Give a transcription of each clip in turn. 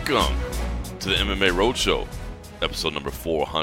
Welcome to the MMA Roadshow, episode number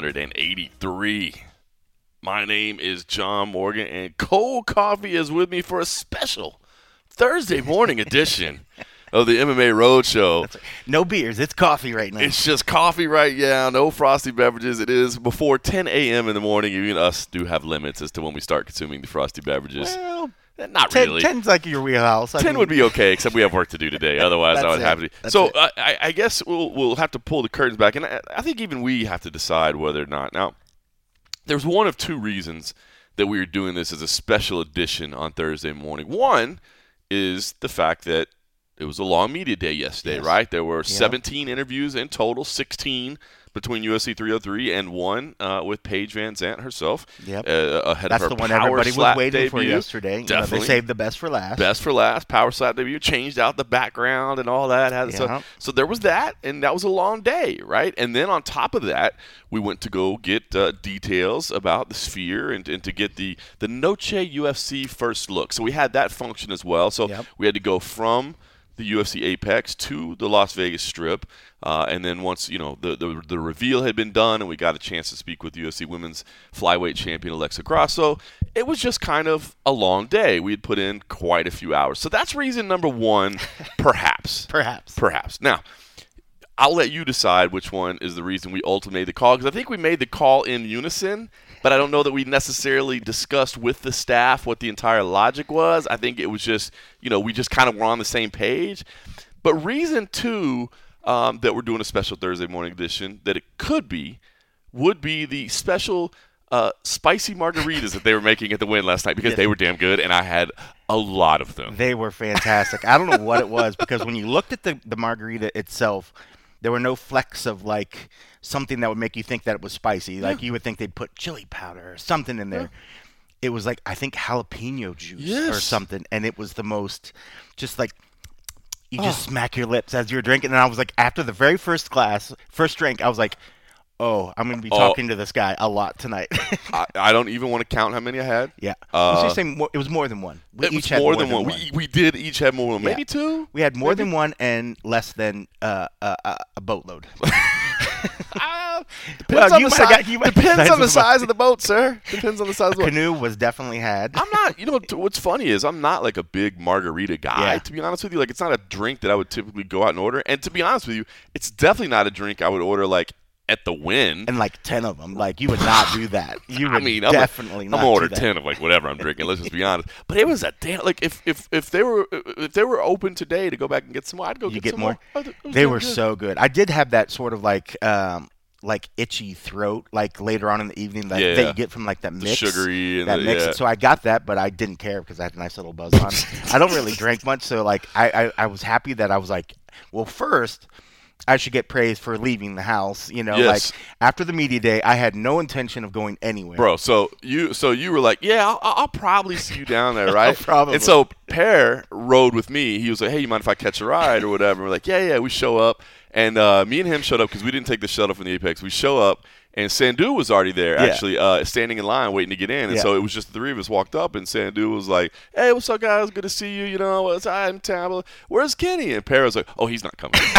483. My name is John Morgan, and Cold Coffee is with me for a special Thursday morning edition of the MMA Roadshow. Right. No beers. It's coffee right now. It's just coffee right now. No frosty beverages. It is before 10 a.m. in the morning. Even us do have limits as to when we start consuming the frosty beverages. Well, not really. 10's like your wheelhouse. 10 would be okay, except we have work to do today. Otherwise, I would have to. So I guess we'll have to pull the curtains back, and I think even we have to decide whether or not. Now, there's one of two reasons that we are doing this as a special edition on Thursday morning. One is the fact that it was a long media day yesterday, right? There were 17 interviews in total, 16 between UFC 303 and one with Paige Van Zandt herself. Yep. Ahead That's of her the one Power everybody Slap was waiting debut. for yesterday. Definitely. They saved the best for last. Best for last. Power Slap debut. Changed out the background and all that. So there was that, and that was a long day, right? And then on top of that, we went to go get details about the Sphere and to get the Noche UFC first look. So we had that function as well. So we had to go from the UFC Apex to the Las Vegas Strip, and then once the reveal had been done and we got a chance to speak with UFC Women's Flyweight Champion Alexa Grasso, it was just kind of a long day. We had put in quite a few hours. So that's reason number one, perhaps. Perhaps. Now, I'll let you decide which one is the reason we ultimately made the call, because I think we made the call in unison, but I don't know that we necessarily discussed with the staff what the entire logic was. I think it was just, we just kind of were on the same page. But reason two that we're doing a special Thursday morning edition that it would be the special spicy margaritas that they were making at the Wynn last night, because they were damn good, and I had a lot of them. They were fantastic. I don't know what it was, because when you looked at the margarita itself, there were no flecks of like something that would make you think that it was spicy. Like you would think they'd put chili powder or something in there. Yeah. It was like, I think, jalapeno juice or something. And it was the most just like you just smack your lips as you're drinking. And I was like, after the very first drink, I was like, oh, I'm going to be talking to this guy a lot tonight. I don't even want to count how many I had. Yeah. It was more than one. We each had more than one. We did each have more than one. Maybe two? We had more than one and less than a boatload. Depends on the size of the boat, sir. Depends on the size of the boat. Canoe was definitely had. I'm not, what's funny is I'm not like a big margarita guy, to be honest with you. Like, it's not a drink that I would typically go out and order. And to be honest with you, it's definitely not a drink I would order like at the Wynn. And like 10 of them. Like, you would not do that. You would definitely not I'm going to order 10 of like whatever I'm drinking. Let's just be honest. But it was a damn, like, if they were open today to go back and get some more, I'd go get some more. They were so good. I did have that sort of like itchy throat, like later on in the evening that you get from like that mix. The sugary. And that mix. Yeah. So I got that, but I didn't care because I had a nice little buzz on. I don't really drink much, so like I was happy that I was like, well, first I should get praised for leaving the house. Like after the media day, I had no intention of going anywhere. Bro, so you were like, I'll probably see you down there, right? Probably. And so Pear rode with me. He was like, hey, you mind if I catch a ride or whatever? And we're like, yeah. We show up, and me and him showed up because we didn't take the shuttle from the Apex. We show up, and Sandu was already there, actually, standing in line waiting to get in. And so it was just the three of us walked up, and Sandu was like, hey, what's up, guys? Good to see you. I'm in town. Where's Kenny? And Pear was like, oh, he's not coming.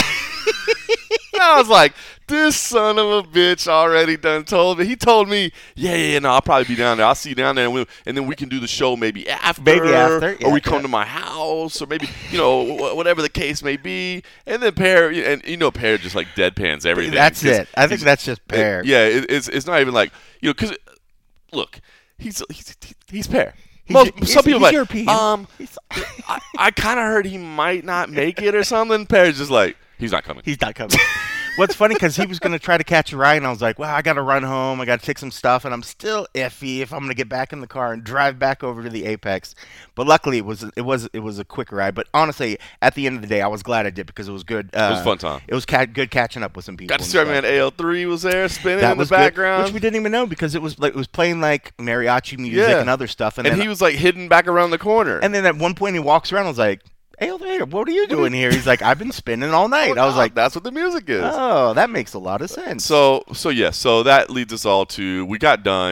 I was like, this son of a bitch already done told me. He told me, no, I'll probably be down there. I'll see you down there, and then we can do the show maybe after. Or we come to my house, or maybe, whatever the case may be. And then Pear, and Pear just like deadpans everything. That's it. I think that's just Pear. It's not even like, because, look, he's Pear. Some people are like, I kind of heard he might not make it or something. Pear's just like, he's not coming. What's funny, because he was going to try to catch a ride, and I was like, well, I got to run home. I got to take some stuff, and I'm still iffy if I'm going to get back in the car and drive back over to the Apex. But luckily, it was a quick ride. But honestly, at the end of the day, I was glad I did, because it was good. It was a fun time. It was good catching up with some people. Got to see our man AL3 was there spinning in the background. Which we didn't even know, because it was playing like mariachi music and other stuff. And then he was like hidden back around the corner. And then at one point he walks around and was like, hey, what are you doing here? He's like, I've been spinning all night. I was like, that's what the music is. Oh, that makes a lot of sense. So that leads us all to, we got done,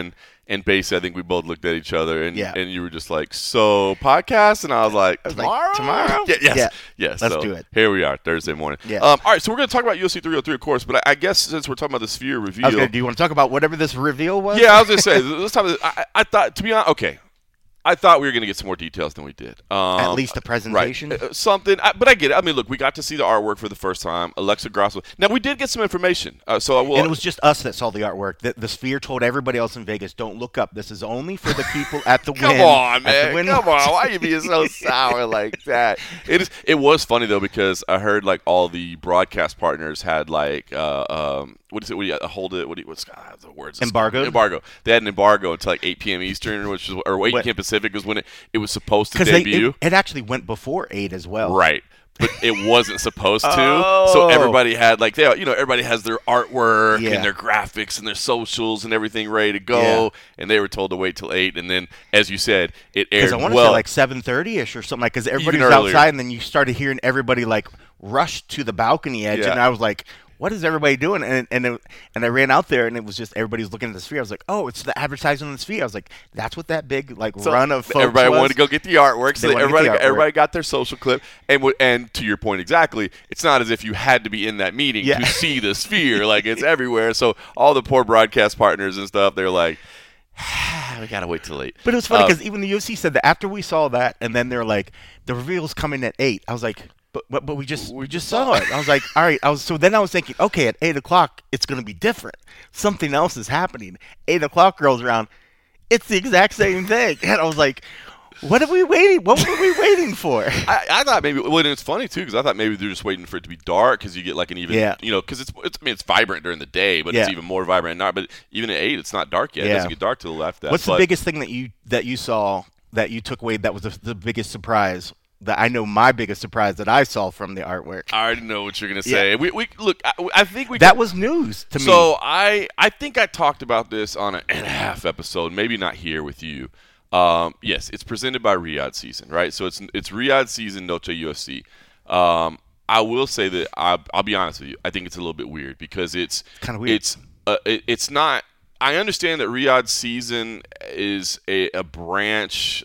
And basically, I think we both looked at each other, and you were just like, "So podcast," and I was like, "Tomorrow, tomorrow, yes, let's do it." Here we are, Thursday morning. Yeah. All right, so we're going to talk about UFC 303, of course, but I guess since we're talking about the Sphere reveal, do you want to talk about whatever this reveal was? Yeah, I was going to say this time. I thought, to be honest, okay. I thought we were going to get some more details than we did. At least a presentation? Right. Something. But I get it. I mean, look, we got to see the artwork for the first time. Alexa Grasso. Now, we did get some information. And it was just us that saw the artwork. The Sphere told everybody else in Vegas, don't look up. This is only for the people at the Come on, man. Come on. Why are you being so sour like that? It was funny, though, because I heard, like, all the broadcast partners had, like, what is it? What's the words? Embargo. They had an embargo until like 8 p.m. Eastern, or 8 p.m. Pacific was when it was supposed to debut. It actually went before 8 as well. Right. But it wasn't supposed to. So everybody had everybody has their artwork and their graphics and their socials and everything ready to go. Yeah. And they were told to wait till 8. And then, as you said, it aired. Because I want to say like 7:30ish or something, like, because everybody was outside, and then you started hearing everybody like rush to the balcony edge, and I was like, what is everybody doing? And I ran out there, and it was just everybody was looking at the Sphere. I was like, oh, it's the advertising on the Sphere. I was like, that's what that big run of folks everybody was. wanted to go get the artwork. So everybody got their social clip. And to your point exactly, it's not as if you had to be in that meeting to see the Sphere. Like, it's everywhere. So all the poor broadcast partners and stuff, they're like, we gotta wait till 8. But it was funny because even the UFC said that after we saw that, and then they're like, the reveal's coming at 8. I was like, But we just saw it. I was like, all right. So then I was thinking, okay, at 8 o'clock, it's going to be different. Something else is happening. 8 o'clock rolls around. It's the exact same thing. And I was like, what were we waiting for? I thought maybe, and it's funny too, because I thought maybe they're just waiting for it to be dark, because you get like an even, because it's vibrant during the day, but it's even more vibrant at night. But even at 8, it's not dark yet. It doesn't get dark till the left. What's the biggest thing that you saw that you took away that was the biggest surprise? That I know my biggest surprise that I saw from the artwork. I already know what you're going to say. Yeah. We look. I think we. That was news to me. So I think I talked about this on an and a half episode. Maybe not here with you. Yes, it's presented by Riyadh Season, right? So it's Riyadh Season Noche UFC. I will say that I'll be honest with you. I think it's a little bit weird because it's kind of weird. It's not. I understand that Riyadh Season is a branch.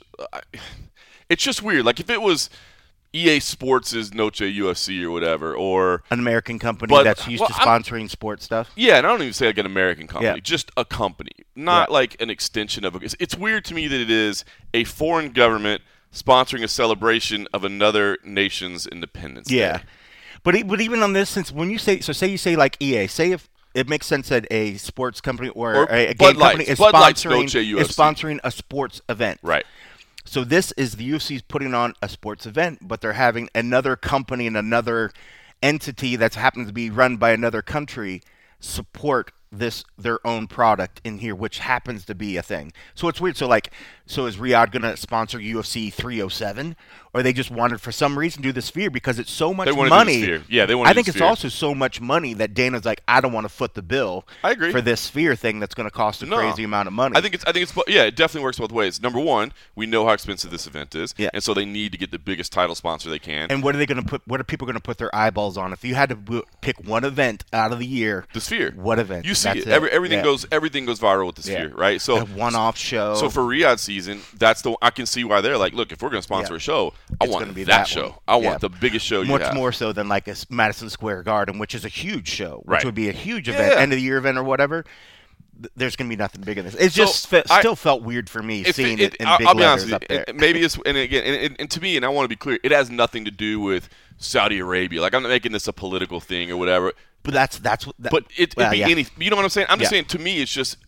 It's just weird. Like if it was EA Sports' Noche UFC or whatever, or an American company that's used to sponsoring sports stuff. Yeah, and I don't even say like an American company, just a company, not like an extension of it's weird to me that it is a foreign government sponsoring a celebration of another nation's independence day. But even on this, since when you say like EA, say if it makes sense that a sports company or a game company is sponsoring a sports event. Right. So this is the UFC's putting on a sports event, but they're having another company and another entity that's happens to be run by another country support their own product in here, which happens to be a thing. So it's weird. So is Riyadh going to sponsor UFC 307, or they just wanted for some reason to do the Sphere because it's so much money? Yeah, they want. I think it's also so much money that Dana's like, I don't want to foot the bill. I agree. For this Sphere thing that's going to cost a crazy amount of money. I think it's it definitely works both ways. Number one, we know how expensive this event is, and so they need to get the biggest title sponsor they can. And what are they going to put? What are people going to put their eyeballs on? If you had to pick one event out of the year, the Sphere. What event? You see it. Everything goes viral with the Sphere, right? So a one-off show. So for Riyadh Season, I can see why they're like, look, if we're going to sponsor a show, I want that show. I want the biggest show you have. Much more so than like a Madison Square Garden, which is a huge show, which would be a huge event, end of the year event or whatever. There's going to be nothing bigger than this. It still felt weird for me seeing it in big letters up there. Maybe it's, and again, and to me, and I want to be clear, it has nothing to do with Saudi Arabia. Like, I'm not making this a political thing or whatever. But that's what. But it'd be anything. You know what I'm saying? I'm just saying. To me, it's just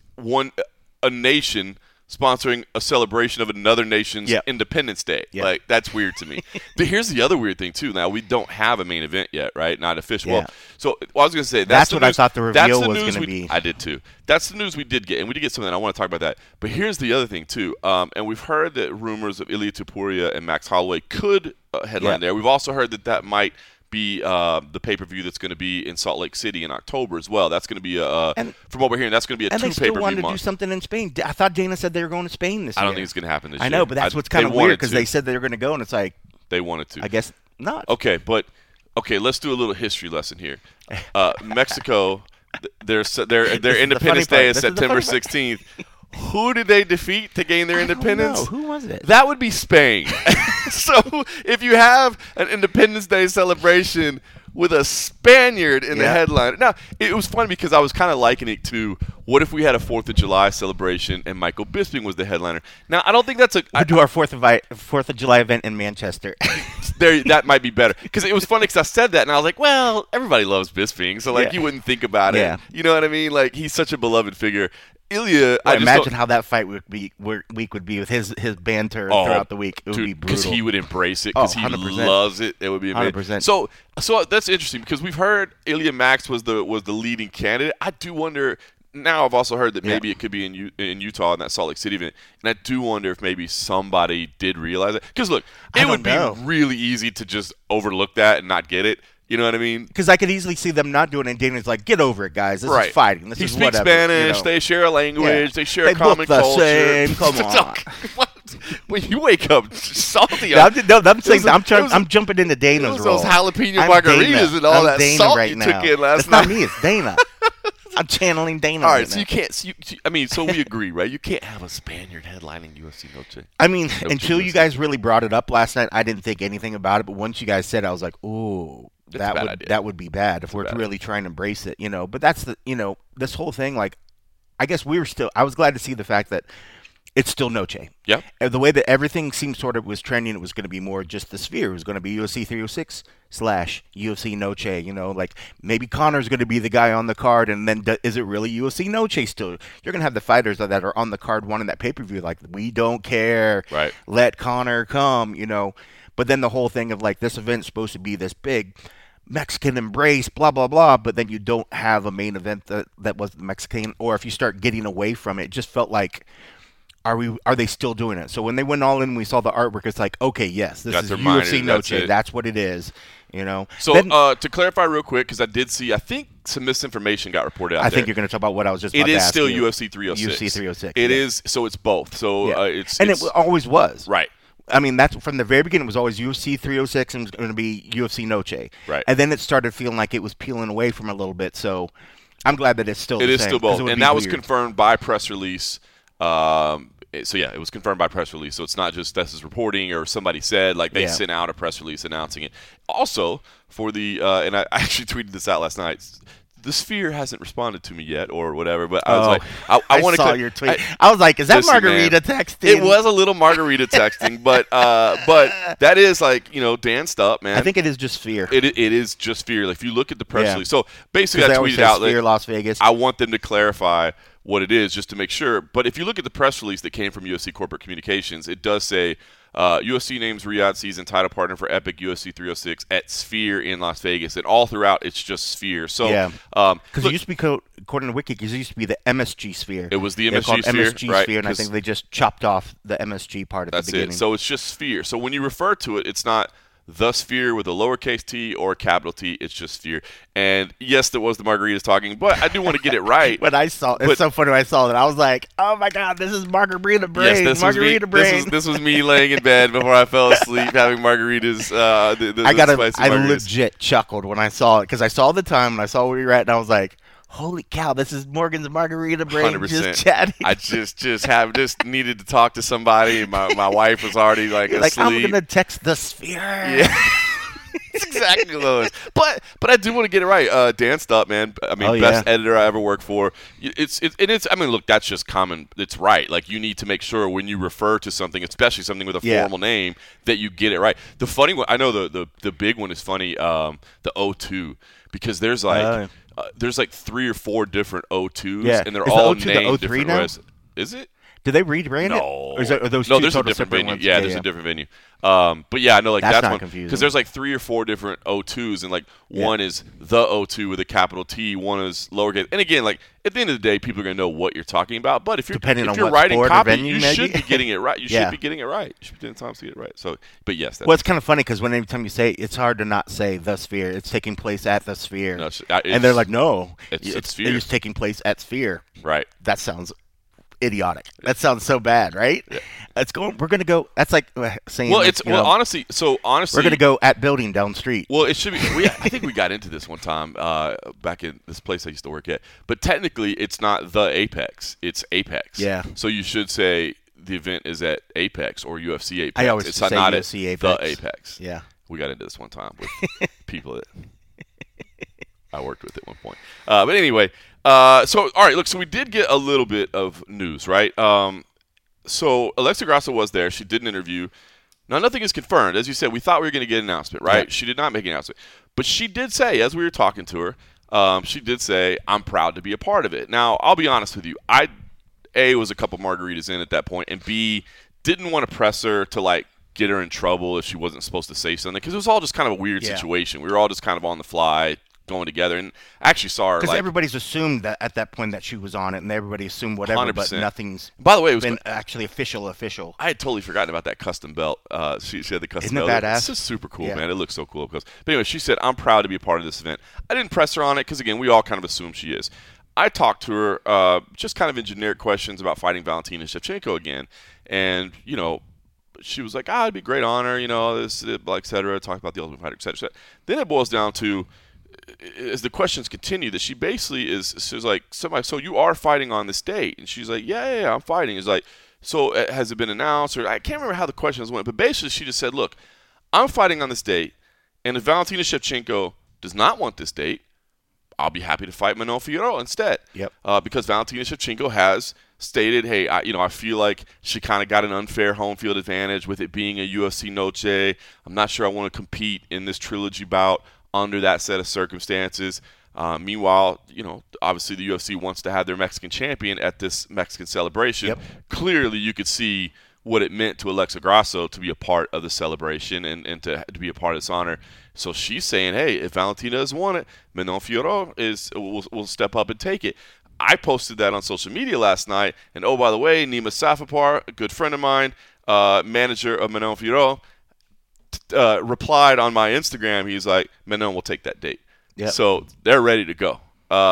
a nation sponsoring a celebration of another nation's Independence Day. Like, that's weird to me. But here's the other weird thing too. Now, we don't have a main event yet, right? Not official. Well, so I was going to say that's what I thought the reveal was going to be. I did too. That's the news we did get, and we did get something. I want to talk about that. But here's the other thing too. And we've heard that rumors of Ilia Topuria and Max Holloway could headline there. We've also heard that might be the pay-per-view that's going to be in Salt Lake City in October as well. That's going to be from what we're hearing, that's going to be a 2 pay-per-view month. And they still wanted to do something in Spain. I thought Dana said they were going to Spain this year. I don't think it's going to happen this year. I know, but that's what's kind of weird because they said they were going to go, and it's like they wanted to. I guess not. Okay, let's do a little history lesson here. Mexico, their Independence Day is September 16th. Who did they defeat to gain their independence? Don't know. Who was it? That would be Spain. So if you have an Independence Day celebration with a Spaniard in the headline. Now, it was funny because I was kind of likening it to what if we had a 4th of July celebration and Michael Bisping was the headliner. Now, I don't think that's a... We'll do our 4th of July event in Manchester. That might be better. Because it was funny because I said that and I was like, well, everybody loves Bisping, so like you wouldn't think about it. You know what I mean? Like, he's such a beloved figure. Ilya, I imagine how that fight week would be with his banter throughout the week. It would be brutal. Because he would embrace it. Because he loves it. It would be amazing. 100%. So that's interesting because we've heard Ilya Max was the leading candidate. I do wonder. Now I've also heard that maybe it could be in Utah in that Salt Lake City event, and I do wonder if maybe somebody did realize it. Because look, it would be really easy to just overlook that and not get it. You know what I mean? Because I could easily see them not doing it, and Dana's like, get over it, guys. This is fighting. This is whatever. He speaks Spanish. They share a language. They share a common culture. Same. Come on. When you wake up salty. I'm jumping into Dana's role. Those jalapeno margaritas and all that salt you took in last night. It's not me. It's Dana. I'm channeling Dana. All right, so you can't. So we agree, right? You can't have a Spaniard headlining UFC Noche. I mean, until you guys really brought it up last night, I didn't think anything about it. But once you guys said it, I was like, ooh. That would be bad if we're really trying to embrace it, But that's this whole thing. Like, I guess I was glad to see the fact that it's still Noche. Yeah. And the way that everything seemed sort of was trending, it was going to be more just the Sphere. It was going to be UFC 306 / UFC Noche. Like maybe Conor's going to be the guy on the card, and then is it really UFC Noche still? You're going to have the fighters that are on the card wanting that pay-per-view. Like, we don't care. Right. Let Conor come. But then the whole thing of like this event's supposed to be this big Mexican embrace, blah, blah, blah, but then you don't have a main event that was the Mexican, or if you start getting away from it, it just felt like, are they still doing it? So when they went all in, we saw the artwork, it's like, okay, yes, this is UFC Noche, that's what it is, So to clarify real quick, because I think some misinformation got reported out there. I think you're going to talk about what I was just about to ask you. It is still UFC 306. UFC 306. It is, so it's both. So it always was. Right. I mean, that's from the very beginning. It was always UFC 306 and it was going to be UFC Noche. Right. And then it started feeling like it was peeling away from a little bit. So I'm glad that it's still the same. It is still both. And that was confirmed by press release. It was confirmed by press release. So it's not just this reporting or somebody said. Like, they sent out a press release announcing it. Also, for the and I actually tweeted this out last night. The Sphere hasn't responded to me yet, or whatever. But I was like, I want to. Saw your tweet. I was like, is that margarita texting? It was a little margarita texting, but that is like Dan Stupp, man. I think it is just Sphere. It is just Sphere. Like, if you look at the press release, so basically, I tweeted out Sphere, Las Vegas. I want them to clarify what it is, just to make sure. But if you look at the press release that came from UFC Corporate Communications, it does say. UFC names Riyadh season title partner for Epic UFC 306 at Sphere in Las Vegas, and all throughout it's just Sphere. So because it used to be according to Wiki, it used to be the MSG Sphere. It was the MSG Sphere, Sphere, and I think they just chopped off the MSG part at the beginning. That's it. So it's just Sphere. So when you refer to it, it's not the Sphere with a lowercase t or a capital T. It's just Sphere. And yes, there was the margaritas talking, but I do want to get it right. It's so funny when I saw that. I was like, oh my God, this is margarita brain. Yes, this was me laying in bed before I fell asleep having margaritas. I legit chuckled when I saw it because I saw the time and I saw where we were at, and I was like, holy cow, this is Morgan's margarita brain 100%. Just chatting. I just needed to talk to somebody. My wife was already asleep. I'm going to text the Sphere. Yeah. It's exactly those. But I do want to get it right. Dan Stupp, man. I mean, best editor I ever worked for. It's. I mean, look, that's just common. It's right. Like, you need to make sure when you refer to something, especially something with a formal name, that you get it right. The funny one, I know the big one is funny. The O2, because there's there's 3 or 4 different O2s, and they're all named different ways. Is it? Did they rebrand it? No. Or are those two there's a different venue. ones? Yeah, there's a different venue. But yeah, I know that's not one confusing. because there's 3 or 4 different O2s, and one is the O2 with a capital T, one is lowercase. And again, at the end of the day, people are gonna know what you're talking about. But if you're writing copy, you should be getting it right. You should be getting it right. You should be taking time to get it right. So, but yes, it's kind of funny because every time you say it, it's hard to not say the Sphere. It's taking place at the Sphere, and they're like, no, it's Sphere. It's taking place at Sphere. Right. That sounds idiotic. That sounds so bad, right? Yeah. We're gonna go. That's like saying. Well, honestly, we're gonna go at building down the street. Well, it should be. I think we got into this one time back in this place I used to work at. But technically, it's not the Apex; it's Apex. Yeah. So you should say the event is at Apex or UFC Apex. I always it's say not UFC at Apex. the Apex. Yeah. We got into this one time with people that I worked with at one point. But anyway, so all right, look. So we did get a little bit of news, right? So Alexa Grasso was there. She did an interview. Now, nothing is confirmed. As you said, we thought we were going to get an announcement, right? Yeah. She did not make an announcement. But she did say, as we were talking to her, she did say, I'm proud to be a part of it. Now, I'll be honest with you. A, was a couple margaritas in at that point, and B, didn't want to press her to, like, get her in trouble if she wasn't supposed to say something, because it was all just kind of a weird situation. We were all just kind of on the fly, going together, and I actually saw her because everybody's assumed that at that point that she was on it, and everybody assumed whatever, 100%. But nothing's. By the way, it was been actually official. I had totally forgotten about that custom belt. She had the custom belt. Isn't it badass? It's just super cool, man. It looks so cool. But anyway, she said, "I'm proud to be a part of this event." I didn't press her on it because again, we all kind of assume she is. I talked to her just kind of in generic questions about fighting Valentina Shevchenko again, and she was like, it'd be a great honor, this, et cetera. Talk about the Ultimate Fighter, et cetera. Then it boils down to, as the questions continue, that she basically is like, so you are fighting on this date? And she's like, yeah, I'm fighting. It's like, so has it been announced? Or I can't remember how the questions went, but basically she just said, look, I'm fighting on this date, and if Valentina Shevchenko does not want this date, I'll be happy to fight Manon Fiorot instead. Yep. Because Valentina Shevchenko has stated, hey, I feel like she kind of got an unfair home field advantage with it being a UFC Noche. I'm not sure I want to compete in this trilogy bout under that set of circumstances. Meanwhile, obviously the UFC wants to have their Mexican champion at this Mexican celebration. Yep. Clearly, you could see what it meant to Alexa Grasso to be a part of the celebration and to be a part of this honor. So she's saying, hey, if Valentina doesn't want it, Manon Fiorot will step up and take it. I posted that on social media last night. And, oh, by the way, Nima Safapar, a good friend of mine, manager of Manon Fiorot, replied on my Instagram. He's like, Manon will take that date. Yep. So they're ready to go.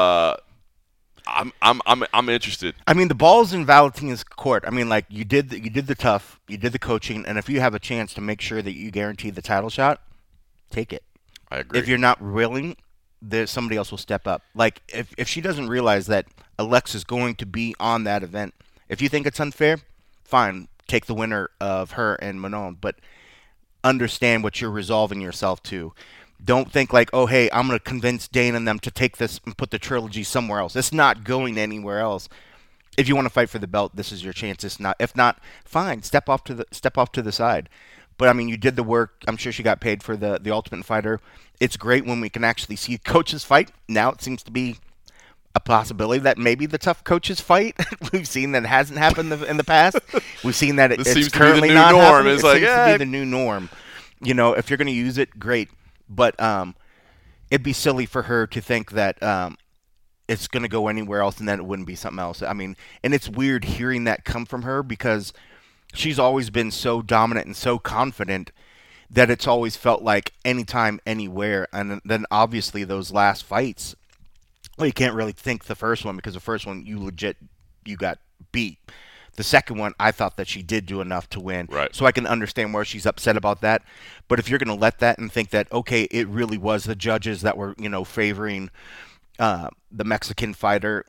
I'm interested. I mean, the ball's in Valentina's court. I mean, like you did the tough, you did the coaching, and if you have a chance to make sure that you guarantee the title shot, take it. I agree. If you're not willing, somebody else will step up. Like if she doesn't realize that Alexa's going to be on that event, if you think it's unfair, fine, take the winner of her and Manon, but understand what you're resolving yourself to. Don't think like, oh, hey, I'm going to convince Dana and them to take this and put the trilogy somewhere else. It's not going anywhere else. If you want to fight for the belt, this is your chance. It's not. If not, fine, step off to the side. But I mean, you did the work. I'm sure she got paid for the Ultimate Fighter. It's great when we can actually see coaches fight. Now it seems to be a possibility that maybe the tough coaches fight. We've seen that hasn't happened in the past. We've seen that it's currently not happening. It seems to be the new norm. If you're going to use it, great. But it'd be silly for her to think that it's going to go anywhere else and then it wouldn't be something else. I mean, and it's weird hearing that come from her because she's always been so dominant and so confident that it's always felt like anytime, anywhere. And then obviously those last fights, well, you can't really think the first one because the first one you got beat. The second one, I thought that she did do enough to win. Right. So I can understand where she's upset about that. But if you're going to let that and think that, okay, it really was the judges that were, favoring the Mexican fighter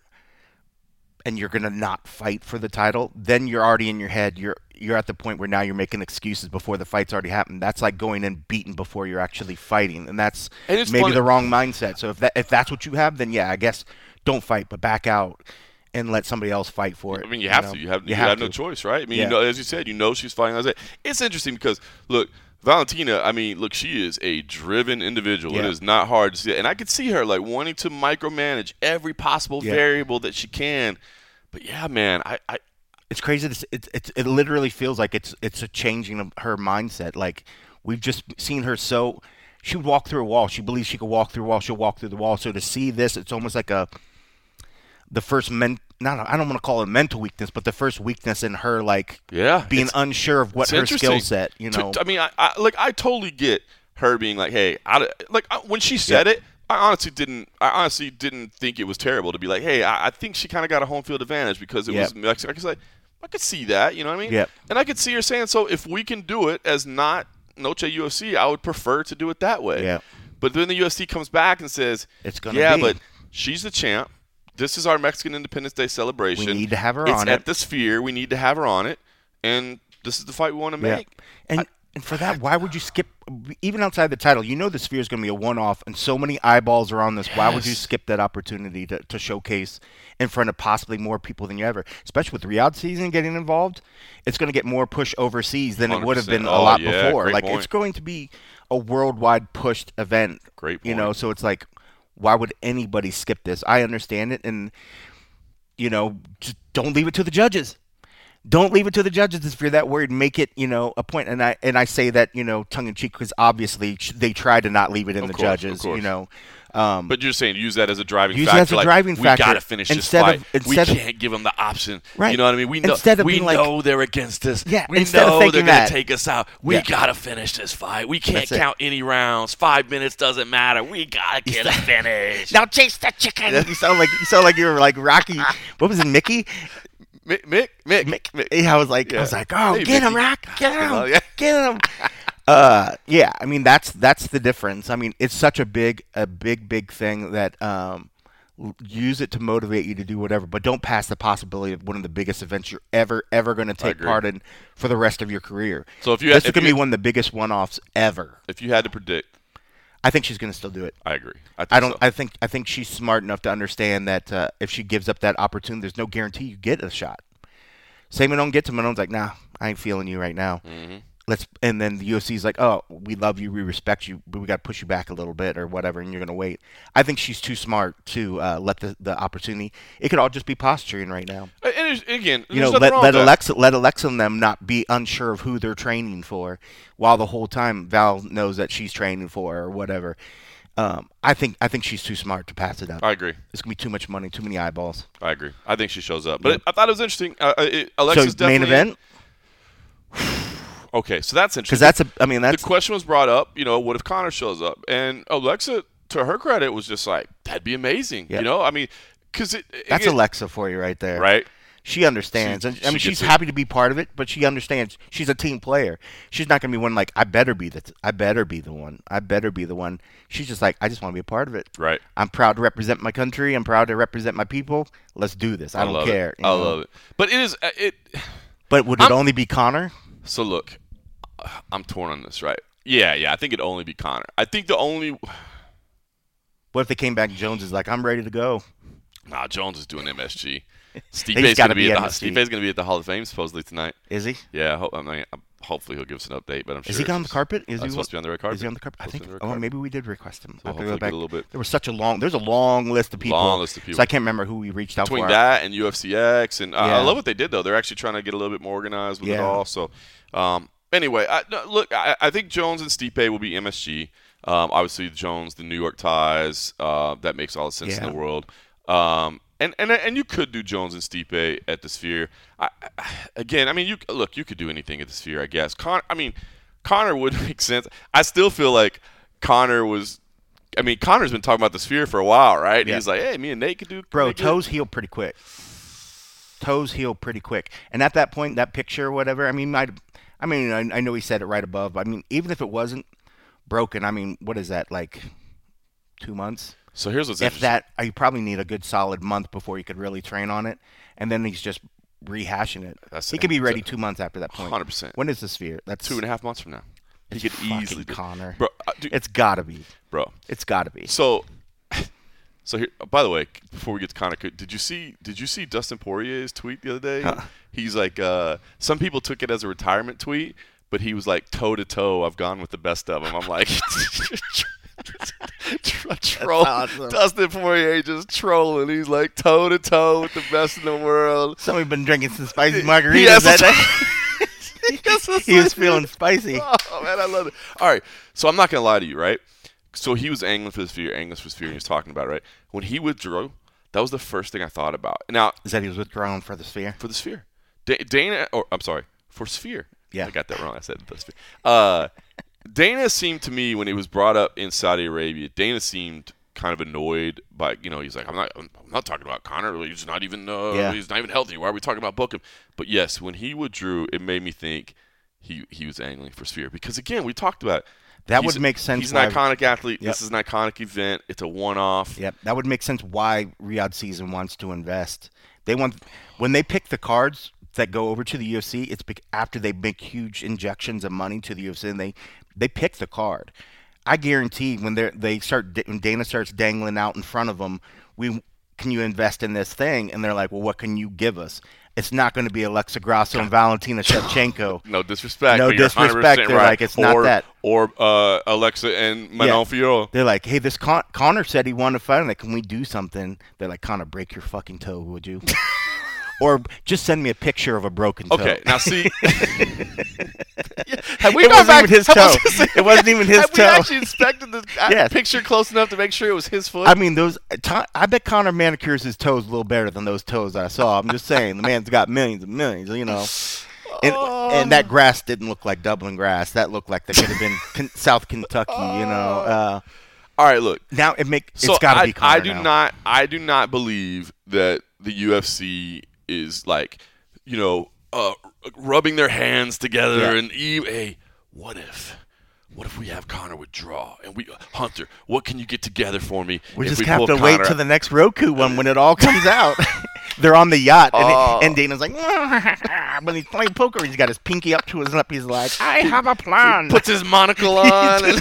and you're going to not fight for the title, then you're already in your head. You're at the point where now you're making excuses before the fight's already happened. That's like going in beaten before you're actually fighting. And that's maybe the wrong mindset. So if that's what you have, then yeah, I guess don't fight, but back out and let somebody else fight for it. I mean, you have to. You have no choice, right? I mean, as you said, she's fighting. It's interesting because, look, Valentina, I mean, look, she is a driven individual. Yeah. It is not hard to see. And I could see her, like, wanting to micromanage every possible variable that she can. But, yeah, man, it's crazy. It literally feels like it's a changing of her mindset. Like, we've just seen her so – she would walk through a wall. She believes she could walk through a wall. She'll walk through the wall. So to see this, it's almost like the first I don't want to call it mental weakness, but the first weakness in her, like being unsure of what her skill set. I mean, I totally get her being like, hey, when she said it, I honestly didn't think it was terrible to be like, hey, I think she kind of got a home field advantage because it was Mexico. I could see that, you know what I mean? Yep. And I could see her saying, so if we can do it as not Noche UFC, I would prefer to do it that way. Yeah. But then the UFC comes back and says, it's gonna be. but she's the champ. This is our Mexican Independence Day celebration. We need to have her on it. It's at the Sphere. We need to have her on it. And this is the fight we want to make. And for that, why would you skip, even outside the title, the Sphere is going to be a one-off, and so many eyeballs are on this. Yes. Why would you skip that opportunity to showcase in front of possibly more people than you ever? Especially with the Riyadh season getting involved, it's going to get more push overseas than 100%. It would have been a lot before. Like, it's going to be a worldwide pushed event. Great point. So it's like, why would anybody skip this? I understand it, and, just don't leave it to the judges. Don't leave it to the judges if you're that worried. Make it, a point. And I say that, tongue in cheek, because obviously they try to not leave it in the judges. But you're saying use that as a driving factor. Use that as a driving factor. We got to finish this fight. We can't give them the option. Right. You know what I mean? We know they're against us. Yeah. We know they're going to take us out. We got to finish this fight. We can't count any rounds. 5 minutes doesn't matter. We got to get it finished. Now chase that chicken. You sound like you were like Rocky. What was it, Mickey? Mick. I was like, oh, hey, get him, Rock, get him, get him. I mean, that's the difference. I mean, it's such a big thing that use it to motivate you to do whatever, but don't pass the possibility of one of the biggest events you're ever going to take part in for the rest of your career. So this is going to be one of the biggest one-offs ever. If you had to predict, I think she's going to still do it. I agree. I think she's smart enough to understand that if she gives up that opportunity, there's no guarantee you get a shot. Say Manon gets him, Manon's like, nah, I ain't feeling you right now. Mm-hmm. And then the UFC's like, oh, we love you, we respect you, but we got to push you back a little bit or whatever, and you're going to wait. I think she's too smart to let the opportunity. It could all just be posturing right now. And again, let Alexa and them not be unsure of who they're training for, while the whole time Val knows that she's training for or whatever. I think she's too smart to pass it up. I agree. It's going to be too much money, too many eyeballs. I agree. I think she shows up. But I thought it was interesting. Alexa's so main event? Okay, so that's interesting. Because the question was brought up, what if Conor shows up? And Alexa, to her credit, was just like, that'd be amazing. Yep. I mean, because that's Alexa for you right there. Right. She understands. She's happy to be part of it, but she understands. She's a team player. She's not going to be one like, I better be the one. She's just like, I just want to be a part of it. Right. I'm proud to represent my country. I'm proud to represent my people. Let's do this. I don't care. I love it. But it is But would it only be Conor? So look, I'm torn on this, right? Yeah. I think it'd only be Conor. I think the only. What if they came back and Jones is like, I'm ready to go? Nah, Jones is doing MSG. Stipe's going to be at the Hall of Fame supposedly tonight. Is he? Yeah. Hopefully he'll give us an update. But I'm sure. Is he on the carpet? Is he supposed to be on the red carpet? Is he on the carpet? I think. Oh, maybe we did request him. So hopefully get a little bit. There was there's a long list of people. So I can't remember who we reached out between for. that and UFCX, and I love what they did though. They're actually trying to get a little bit more organized with it all. So anyway, I think Jones and Stipe will be MSG. Obviously Jones, the New York ties. That makes all the sense in the world. And you could do Jones and Stipe at the Sphere. You could do anything at the Sphere, I guess. Conor would make sense. I still feel like Conor's been talking about the Sphere for a while, right? Yeah. He's like, hey, me and Nate could do. Bro, toes heal pretty quick. And at that point, that picture or whatever, I know he said it right above. But even if it wasn't broken, what is that, like 2 months? So here's what's interesting. If that, you probably need a good solid month before you could really train on it, and then he's just rehashing it. He could be ready 2 months after that point. 100%. When is the Sphere? That's 2.5 months from now. He could easily do. Conor. Bro, it's gotta be. Bro, it's gotta be. So here. By the way, before we get to Conor, did you see Dustin Poirier's tweet the other day? Huh. He's like, some people took it as a retirement tweet, but he was like, toe to toe, I've gone with the best of them. I'm like. Troll. Awesome. Dustin Poirier just trolling. He's like toe to toe with the best in the world. Somebody been drinking some spicy margaritas that day. He was feeling spicy. Oh man, I love it. All right, so I'm not gonna lie to you, right? So he was angling for the Sphere, and he was talking about it, right? When he withdrew, that was the first thing I thought about. Now, is that he was withdrawing for the Sphere? For the Sphere, Dana, or I'm sorry, for Sphere. Yeah, I got that wrong. I said the Sphere. Dana seemed to me, when it was brought up in Saudi Arabia, Dana seemed kind of annoyed by, he's like, I'm not talking about Conor. He's not even he's not even healthy. Why are we talking about booking? But yes, when he withdrew, it made me think he was angling for Sphere, because again, we talked about it. That would make sense. He's an iconic athlete. Yep. This is an iconic event. It's a one-off. Yep, that would make sense why Riyadh Season wants to invest. When they pick the cards that go over to the UFC, it's after they make huge injections of money to the UFC, and they pick the card. I guarantee when Dana starts dangling out in front of them, can you invest in this thing? And they're like, well, what can you give us? It's not going to be Alexa Grasso and Valentina Shevchenko. No disrespect. No disrespect. They're right. like, it's not that. Or Alexa and Manon Fiorot. They're like, hey, this Conor said he wanted to fight. I'm like, can we do something? They're like, Conor, break your fucking toe, would you? Or just send me a picture of a broken toe. Okay, now see. It wasn't even his toe. It wasn't even his toe. Have we actually inspected the picture close enough to make sure it was his foot? I mean, I bet Conor manicures his toes a little better than those toes I saw. I'm just saying, the man's got millions and millions, And that grass didn't look like Dublin grass. That looked like that could have been South Kentucky, All right, look. Now it's got to be Conor I do not believe that the UFC is like, rubbing their hands together and hey, what if we have Conor withdraw and Hunter, what can you get together for me? We just have to wait till the next Roku one when it all comes out. They're on the yacht, and Dana's like, when he's playing poker, he's got his pinky up to his lip. He's like, I have a plan. Puts his monocle on.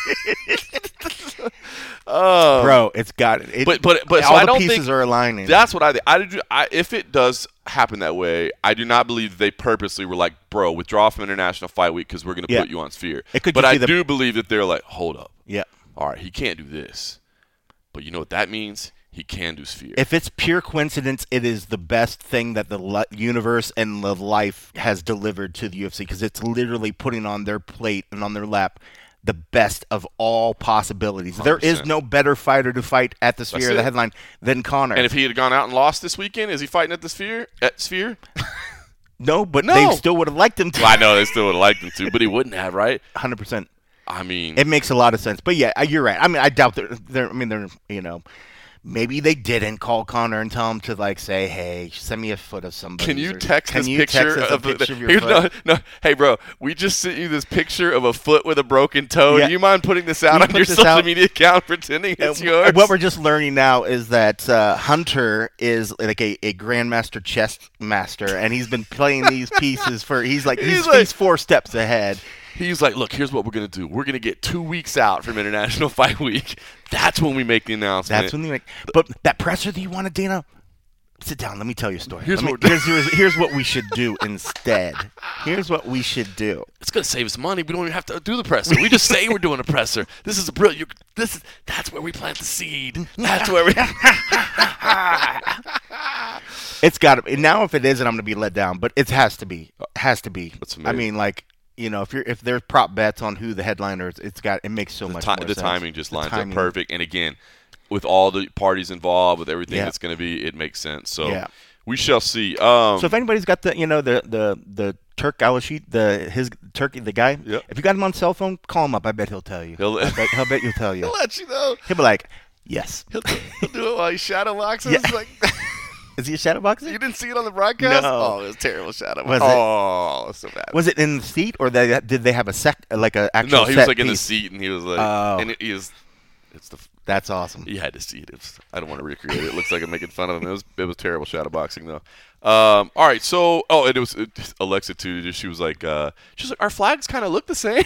Bro, it's got it. But all so I don't pieces think are aligning. That's what if it does happen that way, I do not believe they purposely were like, bro, withdraw from International Fight Week because we're going to put you on Sphere. But I do believe that they're like, hold up. Yeah. All right, he can't do this. But you know what that means? He can do Sphere. If it's pure coincidence, it is the best thing that the universe and the life has delivered to the UFC, because it's literally putting on their plate and on their lap the best of all possibilities. 100%. There is no better fighter to fight at the Sphere, the headline, than Conor. And if he had gone out and lost this weekend, is he fighting at the Sphere? No, but they still would have liked him to. Well, I know they still would have liked him to, but he wouldn't have, right? 100%. I mean, it makes a lot of sense. But yeah, you're right. I mean, I doubt they're maybe they didn't call Conor and tell him to say, hey, send me a foot of somebody. Can you text this picture of your foot? No. Hey, bro, we just sent you this picture of a foot with a broken toe. Yeah. Do you mind putting this out on your social media account, pretending it's yours? What we're just learning now is that Hunter is like a grandmaster chess master, and he's been playing these pieces he's 4 steps ahead. He's like, look, here's what we're going to do. We're going to get 2 weeks out from International Fight Week. That's when we make the announcement. That's when we make. But that presser that you wanted, Dana, sit down. Let me tell you a story. Here's what we should do instead. Here's what we should do. It's going to save us money. We don't even have to do the presser. We just say we're doing a presser. This is a brilliant. That's where we plant the seed. That's where we. It's got to. Now, if it isn't, I'm going to be let down. But it has to be. Has to be. I mean, if there's prop bets on who the headliner is, it makes so much more sense. The timing just lines up perfect, and again, with all the parties involved, with everything that's going to be, it makes sense. So we shall see. So if anybody's got the Turk Al-Rashid, the guy, if you got him on cell phone, call him up. I bet he'll tell you. He'll bet he'll tell you. He'll let you know. He'll be like, yes. He'll do it while he shadow boxes. Yeah. Is he a shadow boxer? You didn't see it on the broadcast? No. Oh, it was terrible shadow boxing. Oh, it was so bad. Was it in the seat, or did they have a actual No, he was piece? in the seat, and he was like, and That's awesome. You had to see it. I don't want to recreate it. It looks like I'm making fun of him. It was terrible shadow boxing though. All right, so and it was Alexa too. She was like, our flags kind of look the same.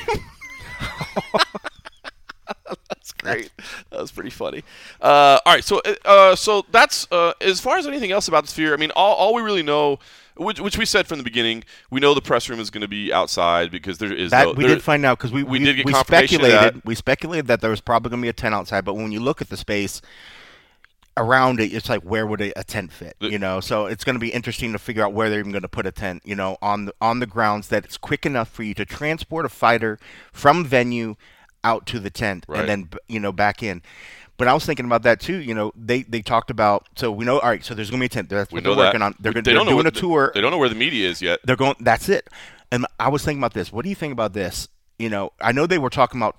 That's great. That was pretty funny. All right, so that's as far as anything else about the Sphere. I mean, all we really know, which we said from the beginning, we know the press room is going to be outside because there is that we did find out because we did get confirmation speculated. We speculated that there was probably going to be a tent outside, but when you look at the space around it, it's like, where would a tent fit? So it's going to be interesting to figure out where they're even going to put a tent. On the grounds that it's quick enough for you to transport a fighter from venue out to the tent and then back in. But I was thinking about that too. They talked about, so we know, all right, so there's going to be a tent. That's what they're working on. They're doing a tour. They don't know where the media is yet. That's it. And I was thinking about this. What do you think about this? I know they were talking about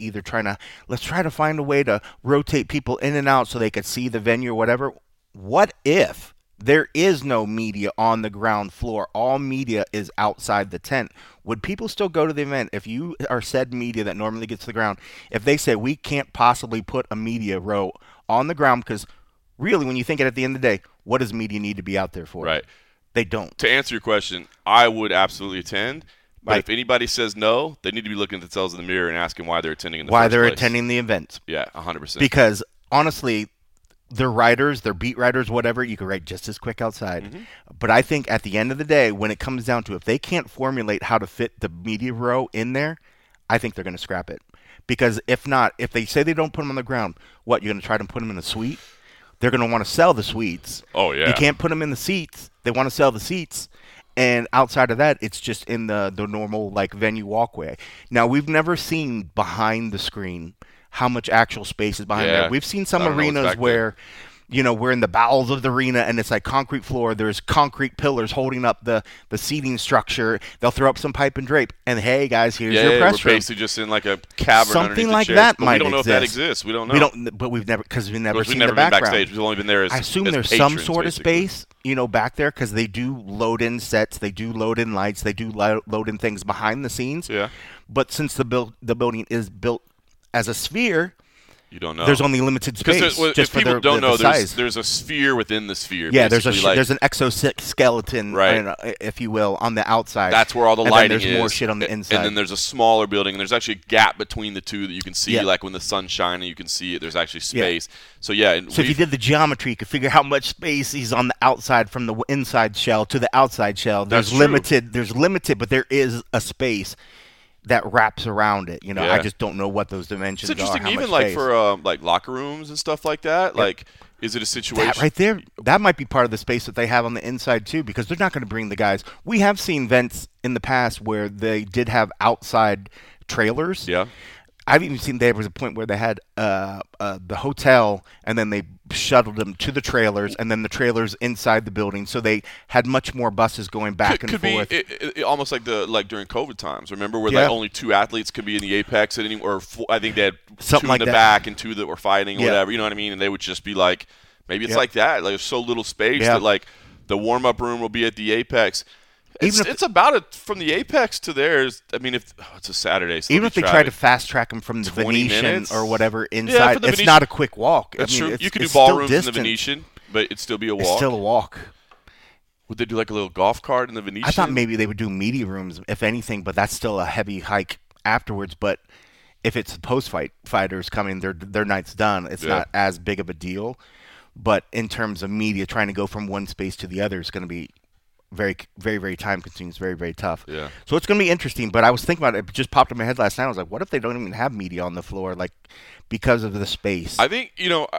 let's try to find a way to rotate people in and out so they could see the venue or whatever. What if there is no media on the ground floor? All media is outside the tent. Would people still go to the event if you are said media that normally gets to the ground? If they say we can't possibly put a media row on the ground, because really, when you think it at the end of the day, what does media need to be out there for? Right. They don't. To answer your question, I would absolutely attend. But if anybody says no, they need to be looking at themselves in the mirror and asking why they're attending in the first place. Why they're attending the event. Yeah, 100%. Because, honestly, their writers, their beat writers, whatever, you can write just as quick outside. Mm-hmm. But I think at the end of the day, when it comes down to if they can't formulate how to fit the media row in there, I think they're going to scrap it. Because if not, if they say they don't put them on the ground, what, you're going to try to put them in a suite? They're going to want to sell the suites. Oh, yeah. You can't put them in the seats. They want to sell the seats. And outside of that, it's just in the normal venue walkway. Now, we've never seen behind the screen how much actual space is behind there. We've seen some arenas where, we're in the bowels of the arena and it's like concrete floor. There's concrete pillars holding up the seating structure. They'll throw up some pipe and drape. And, hey, guys, here's your press room. We're basically just in like a cavern something like that but might we don't know exist. if that exists. We don't know. But we've never seen the background. Been backstage. We've only been there as I assume as there's patrons, some sort basically. of space, back there, because they do load in sets, they do load in lights, they do load in things behind the scenes. Yeah. But since the building is built as a sphere, you don't know. There's only limited space. If just people for don't know, size. there's a sphere within the sphere. Yeah, there's an exoskeleton, right, if you will, on the outside. That's where all the lighting is. There's more shit on the inside. And then there's a smaller building, and there's actually a gap between the two that you can see. Like when the sun's shining, you can see it. There's actually space. So if you did the geometry, you could figure how much space is on the outside from the inside shell to the outside shell. There's limited. There's limited, but there is a space that wraps around it. I just don't know what those dimensions are. It's interesting, even space. for locker rooms and stuff like that. Yep. Is it a situation that right there? That might be part of the space that they have on the inside too, because they're not going to bring the guys. We have seen events in the past where they did have outside trailers. Yeah. I've even seen there was a point where they had the hotel, and then they shuttled them to the trailers, and then the trailers inside the building. So they had much more buses going back and forth. Could be almost like during COVID times. Remember where only 2 athletes could be in the apex at any, or I think they had something 2 like in the back and 2 that were fighting or whatever. You know what I mean? And they would just be like, maybe it's like that. Like there's so little space that the warm up room will be at the apex. It's about from the apex to theirs. I mean, it's a Saturday. So even if they try to fast track them from the Venetian or whatever inside, it's not a quick walk. That's true. You could do ballrooms in the Venetian, but it'd still be a walk. It's still a walk. Would they do like a little golf cart in the Venetian? I thought maybe they would do media rooms, if anything, but that's still a heavy hike afterwards. But if it's post-fight fighters coming, their night's done. It's not as big of a deal. But in terms of media, trying to go from one space to the other is going to be very, very, very time consuming. It's very, very tough. Yeah. So it's going to be interesting. But I was thinking about it. It just popped in my head last night. I was like, what if they don't even have media on the floor, because of the space? I think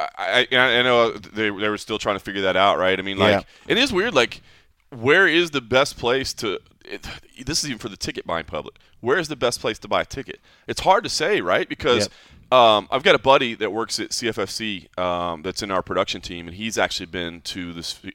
I know they were still trying to figure that out, right? I mean, it is weird. Where is the best place to? This is even for the ticket buying public. Where is the best place to buy a ticket? It's hard to say, right? Because I've got a buddy that works at CFFC that's in our production team, and he's actually been to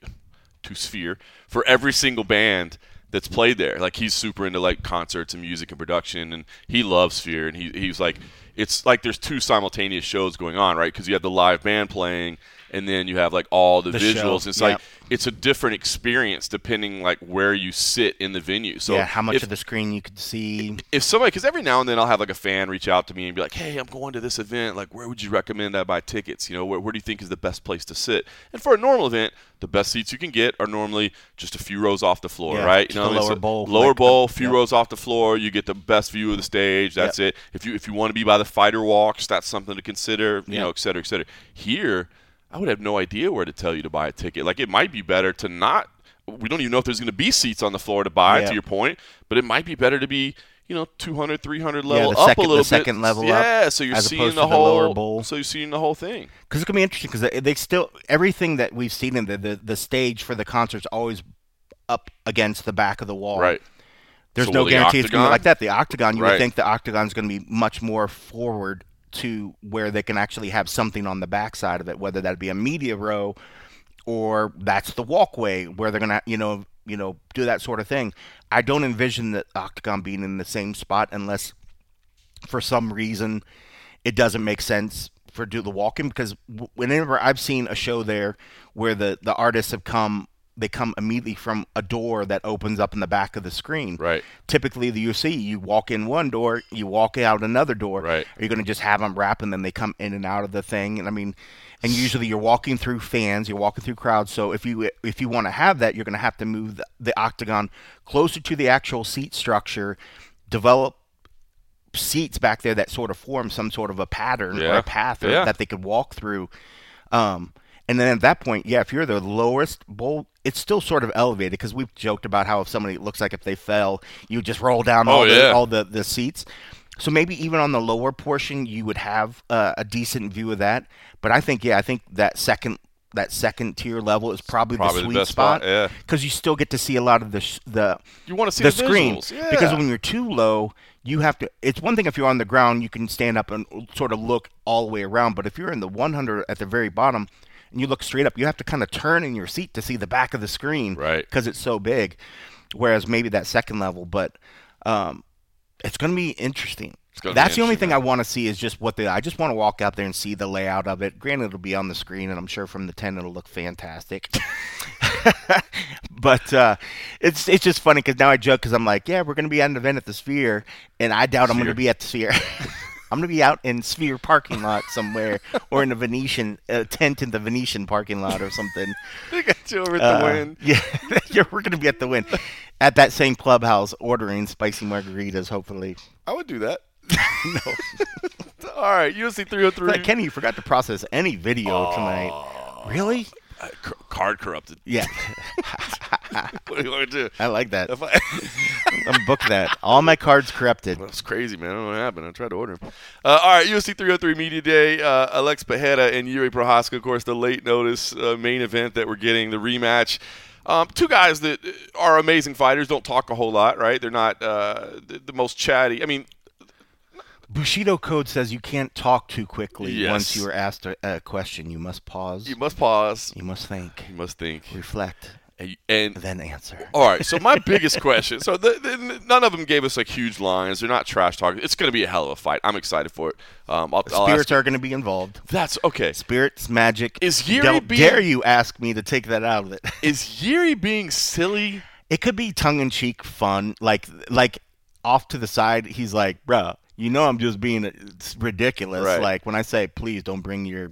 Sphere for every single band that's played there. He's super into concerts and music and production, and he loves Sphere. And he's like, it's like there's 2 simultaneous shows going on, right? Because you have the live band playing, and then you have all the visuals. Show. It's it's a different experience depending where you sit in the venue. So how much of the screen you could see. If somebody, because every now and then I'll have a fan reach out to me and be like, hey, I'm going to this event. Where would you recommend I buy tickets? Where do you think is the best place to sit? And for a normal event, the best seats you can get are normally just a few rows off the floor, right? The lower bowl. Lower bowl, few rows off the floor. You get the best view of the stage. That's it. If you want to be by the fighter walks, that's something to consider, et cetera, et cetera. Here, I would have no idea where to tell you to buy a ticket. It might be better to not – we don't even know if there's going to be seats on the floor to buy, to your point, but it might be better to be, 200, 300 level up a little bit. The second level up. Yeah, so you're seeing the whole lower bowl. So you're seeing the whole thing. Because it's going to be interesting because they still – everything that we've seen in the stage for the concert's always up against the back of the wall. Right. There's no guarantee it's going to be like that. The octagon, you would think the octagon's going to be much more forward to where they can actually have something on the backside of it, whether that be a media row or that's the walkway where they're going to, do that sort of thing. I don't envision the octagon being in the same spot unless for some reason it doesn't make sense for do the walk-in, because whenever I've seen a show there where the artists have come, they come immediately from a door that opens up in the back of the screen. Right. Typically, you see, you walk in one door, you walk out another door. Right. Are you going to just have them rap and then they come in and out of the thing? And I mean, and usually you're walking through fans, you're walking through crowds. So if you want to have that, you're going to have to move the octagon closer to the actual seat structure, develop seats back there that sort of form some sort of a pattern or a path that they could walk through. And then at that point, if you're the lowest bowl, it's still sort of elevated, because we've joked about how if somebody looks like if they fell, you just roll down all the seats. So maybe even on the lower portion, you would have a decent view of that. But I think that second tier level is probably the sweet spot, because you still get to see a lot of the you want to see the screen because when you're too low, you have to. It's one thing if you're on the ground, you can stand up and sort of look all the way around. But if you're in the 100 at the very bottom and you look straight up, you have to kind of turn in your seat to see the back of the screen, right? Because it's so big. Whereas maybe that second level, but it's going to be interesting. That's the only thing I want to see is just I just want to walk out there and see the layout of it. Granted, it'll be on the screen, and I'm sure from the 10 it'll look fantastic. But it's just funny because now I joke because I'm like, we're going to be at an event at the Sphere, and I doubt I'm going to be at the Sphere. I'm going to be out in Sphere parking lot somewhere, or in a Venetian tent in the Venetian parking lot or something. They got you over at the Wynn. Yeah, we're going to be at the Wynn. At that same clubhouse ordering spicy margaritas, hopefully. I would do that. No. All right, UFC 303. Like, Kenny, you forgot to process any video tonight. Really? Card corrupted. Yeah. What do you want to do? I like that. I'm book that. All my cards corrupted. That's crazy, man. I don't know what happened. I tried to order them. All right, UFC 303 Media Day. Alex Pereira and Yuri Prochazka, of course, the late notice main event that we're getting, the rematch. Two guys that are amazing fighters, don't talk a whole lot, right? They're not the most chatty. I mean, Bushido code says you can't talk too quickly. Once you are asked a question. You must pause. You must pause. You must think. You must think. Reflect. And then answer. All right, so my biggest question. So none of them gave us like huge lines. They're not trash talking. It's going to be a hell of a fight. I'm excited for it. Spirits are going to be involved. That's okay. Spirits, magic. Is Yuri Don't dare you ask me to take that out of it. Is Yuri being silly? It could be tongue-in-cheek fun. Like off to the side, he's like, bruh, you know I'm just being ridiculous. Right. Like when I say, please don't bring your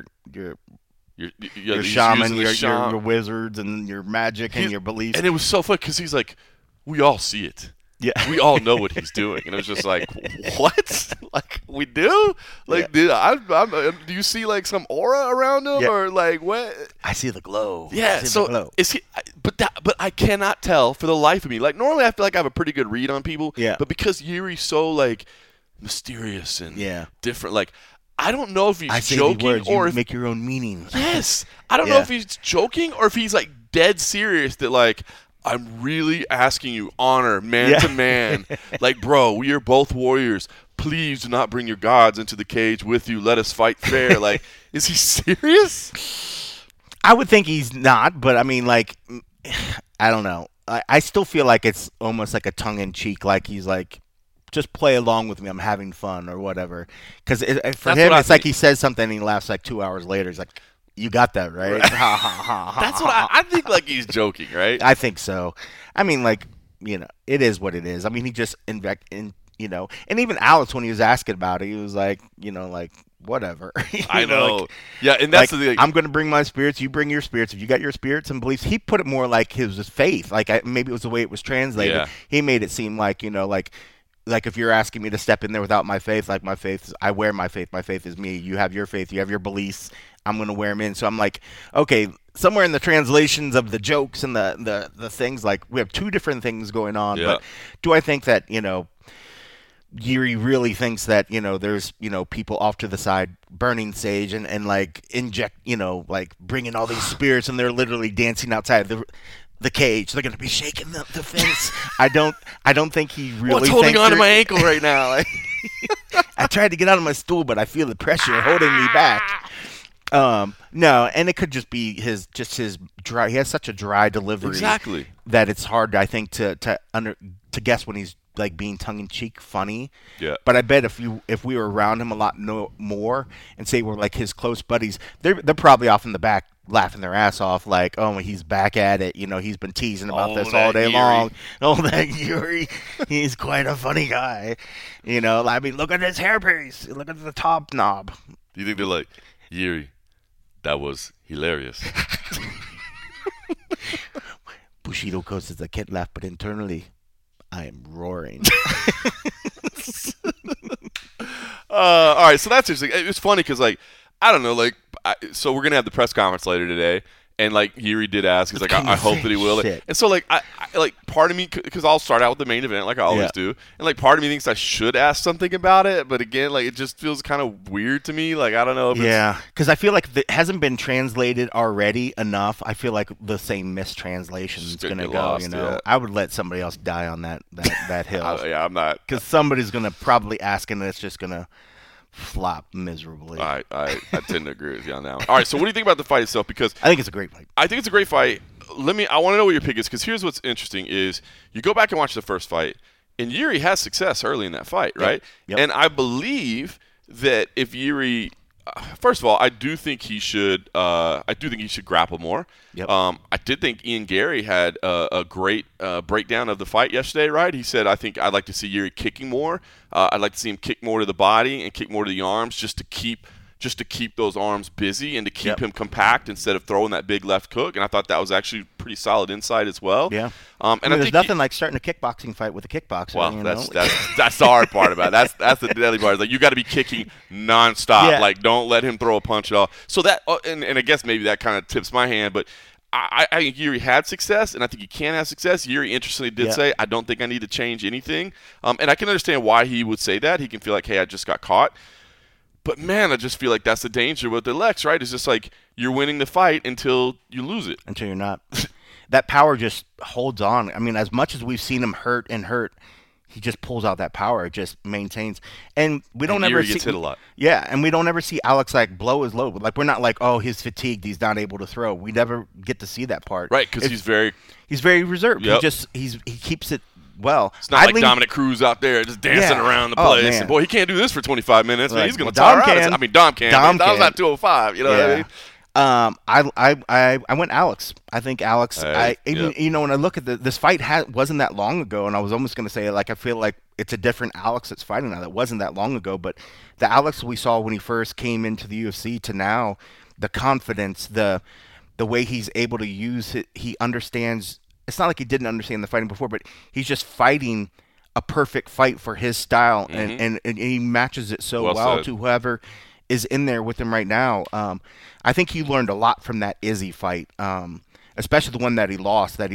your shaman, your wizards, and your magic and your beliefs. And it was so fun because he's like, we all see it. Yeah, we all know what he's doing, and it was just like, what? Like we do? Like, do you see like some aura around him, or like what? I see the glow. Yeah. Is he? But I cannot tell for the life of me. Like normally, I feel like I have a pretty good read on people. Yeah. But because Yuri's so like mysterious and different, like. I don't know if he's joking words, or if make your own meaning. Yes, I don't know if he's joking or if he's like dead serious. That like I'm really asking you, honor, man to man. Like, bro, we are both warriors. Please do not bring your gods into the cage with you. Let us fight fair. Like, is he serious? I would think he's not, but I mean, like, I don't know. I still feel like it's almost like a tongue in cheek. Like he's like. Just play along with me. I'm having fun or whatever. Because for him, it's like he says something and he laughs like 2 hours later. He's like, you got that, right? Ha, ha, ha, That's what I think like he's joking, right? I think so. I mean, like, it is what it is. I mean, he just, and even Alex, when he was asking about it, he was like, like, whatever. I know. Like, yeah, and that's like, the thing. I'm going to bring my spirits. You bring your spirits. If you got your spirits and beliefs, he put it more like his faith. Like, maybe it was the way it was translated. Yeah. He made it seem like, like if you're asking me to step in there without my faith, like my faith, I wear my faith. My faith is me. You have your faith. You have your beliefs. I'm going to wear them in. So I'm like, okay, somewhere in the translations of the jokes and the things, like we have two different things going on. Yeah. But do I think that, Yuri really thinks that, there's, people off to the side burning sage and like inject, like bringing all these spirits and they're literally dancing outside the cage. They're going to be shaking the fence. I don't think he really What's holding on to my ankle right now? Like, I tried to get out of my stool, but I feel the pressure holding me back. No, and it could just be his dry. He has such a dry delivery, exactly, that it's hard, I think, to guess when he's like being tongue in cheek funny. Yeah. But I bet if we were around him a lot more and say we're like his close buddies, they're probably off in the back laughing their ass off, like, oh, he's back at it. He's been teasing about this all day long. Oh, that Yuri, he's quite a funny guy. I mean, look at his hairpiece. Look at the top knob. Do you think they're like, Yuri, that was hilarious? Bushido causes the kid laugh, but internally, I am roaring. All right, so that's interesting. It's funny because, like, I don't know, like, so we're gonna have the press conference later today, and like Yuri did ask, he's like, I hope that he will. Shit. And so, like, I like part of me, because I'll start out with the main event like I always do, and like part of me thinks I should ask something about it, but again, like, it just feels kind of weird to me. Like, I don't know. If because I feel like it hasn't been translated already enough. I feel like the same mistranslation is gonna go. Lost, I would let somebody else die on that hill. I'm not, because somebody's gonna probably ask, and it's just gonna flop miserably. I tend to agree with you on that one. All right, so what do you think about the fight itself? Because I think it's a great fight. I think it's a great fight. I want to know what your pick is, because here's what's interesting is you go back and watch the first fight, and Yuri has success early in that fight, right? Yep. And I believe that if Yuri, first of all, I do think he should grapple more. Yep. I did think Ian Gary had a great breakdown of the fight yesterday, right? He said, I think I'd like to see Yuri kicking more. I'd like to see him kick more to the body and kick more to the arms, just to keep those arms busy and to keep him compact instead of throwing that big left hook. And I thought that was actually pretty solid insight as well. Yeah. And I there's think nothing like starting a kickboxing fight with a kickboxer. Well, that's the hard part about it. That's the deadly part. It's like, you got to be kicking nonstop. Yeah. Like, don't let him throw a punch at all. So that, and I guess maybe that kind of tips my hand, but I think Yuri had success, and I think he can have success. Yuri interestingly did say, I don't think I need to change anything. And I can understand why he would say that. He can feel like, hey, I just got caught. But, man, I just feel like that's the danger with the Lex, right? It's just like you're winning the fight until you lose it. Until you're not. That power just holds on. I mean, as much as we've seen him hurt, he just pulls out that power. It just maintains. And we don't ever see. Gets hit a lot. Yeah, and we don't ever see Alex, like, blow his load. Like, we're not like, oh, he's fatigued, he's not able to throw. We never get to see that part. Right, because he's very reserved. Yep. He keeps it. Well, it's not like Dominic Cruz out there just dancing around the place. And boy, he can't do this for 25 minutes. Man, he's going to tire out. I mean, Dom can. That was at 205. You know what I mean? I went Alex. I think Alex. When I look at this fight, wasn't that long ago, and I was almost going to say, like, I feel like it's a different Alex that's fighting now. That wasn't that long ago, but the Alex we saw when he first came into the UFC to now, the confidence, the way he's able to use it, he understands. It's not like he didn't understand the fighting before, but he's just fighting a perfect fight for his style, and he matches it so well to whoever is in there with him right now. I think he learned a lot from that Izzy fight, especially the one that he lost. That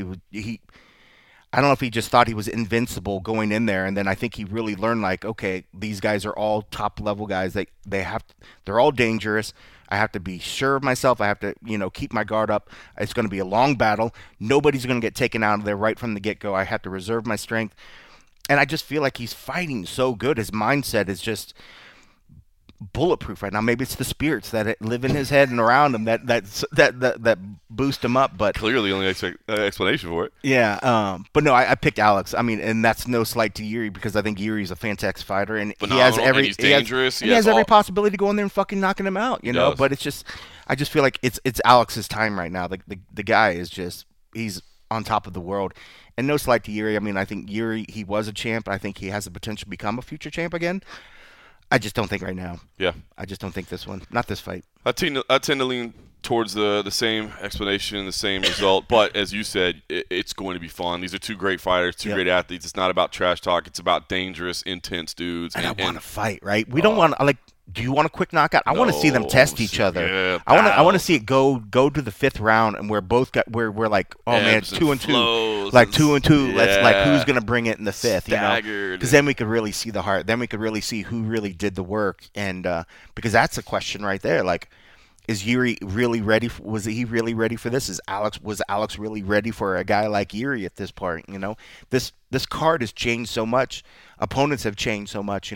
I don't know if he just thought he was invincible going in there, and then I think he really learned, like, okay, these guys are all top level guys. They're all dangerous. I have to be sure of myself. I have to, keep my guard up. It's going to be a long battle. Nobody's going to get taken out of there right from the get-go. I have to reserve my strength. And I just feel like he's fighting so good. His mindset is just bulletproof right now. Maybe it's the spirits that live in his head and around him that boost him up. But clearly, the only explanation for it. Yeah, but no, I picked Alex. I mean, and that's no slight to Yuri, because I think Yuri's a fantastic fighter, and he's dangerous. He has every possibility to go in there and fucking knocking him out. But it's just, I just feel like it's Alex's time right now. The guy is just, he's on top of the world. And no slight to Yuri. I mean, I think Yuri, he was a champ. I think he has the potential to become a future champ again. I just don't think right now. Yeah. I just don't think this one. Not this fight. I tend to lean towards the same explanation, the same result. But as you said, it's going to be fun. These are two great fighters, two great athletes. It's not about trash talk. It's about dangerous, intense dudes. And I want to fight, right? We don't want to, like, do you want a quick knockout? I want to see them test each other. Yeah, I want to see it go to the fifth round, and we're like, oh man, it's 2-2, like 2-2. Yeah. Let's, like, who's gonna bring it in the fifth? Staggered. Because then we could really see the heart. Then we could really see who really did the work, and because that's a question right there. Like, is Yuri really ready? Was he really ready for this? Was Alex really ready for a guy like Yuri at this point? This card has changed so much. Opponents have changed so much.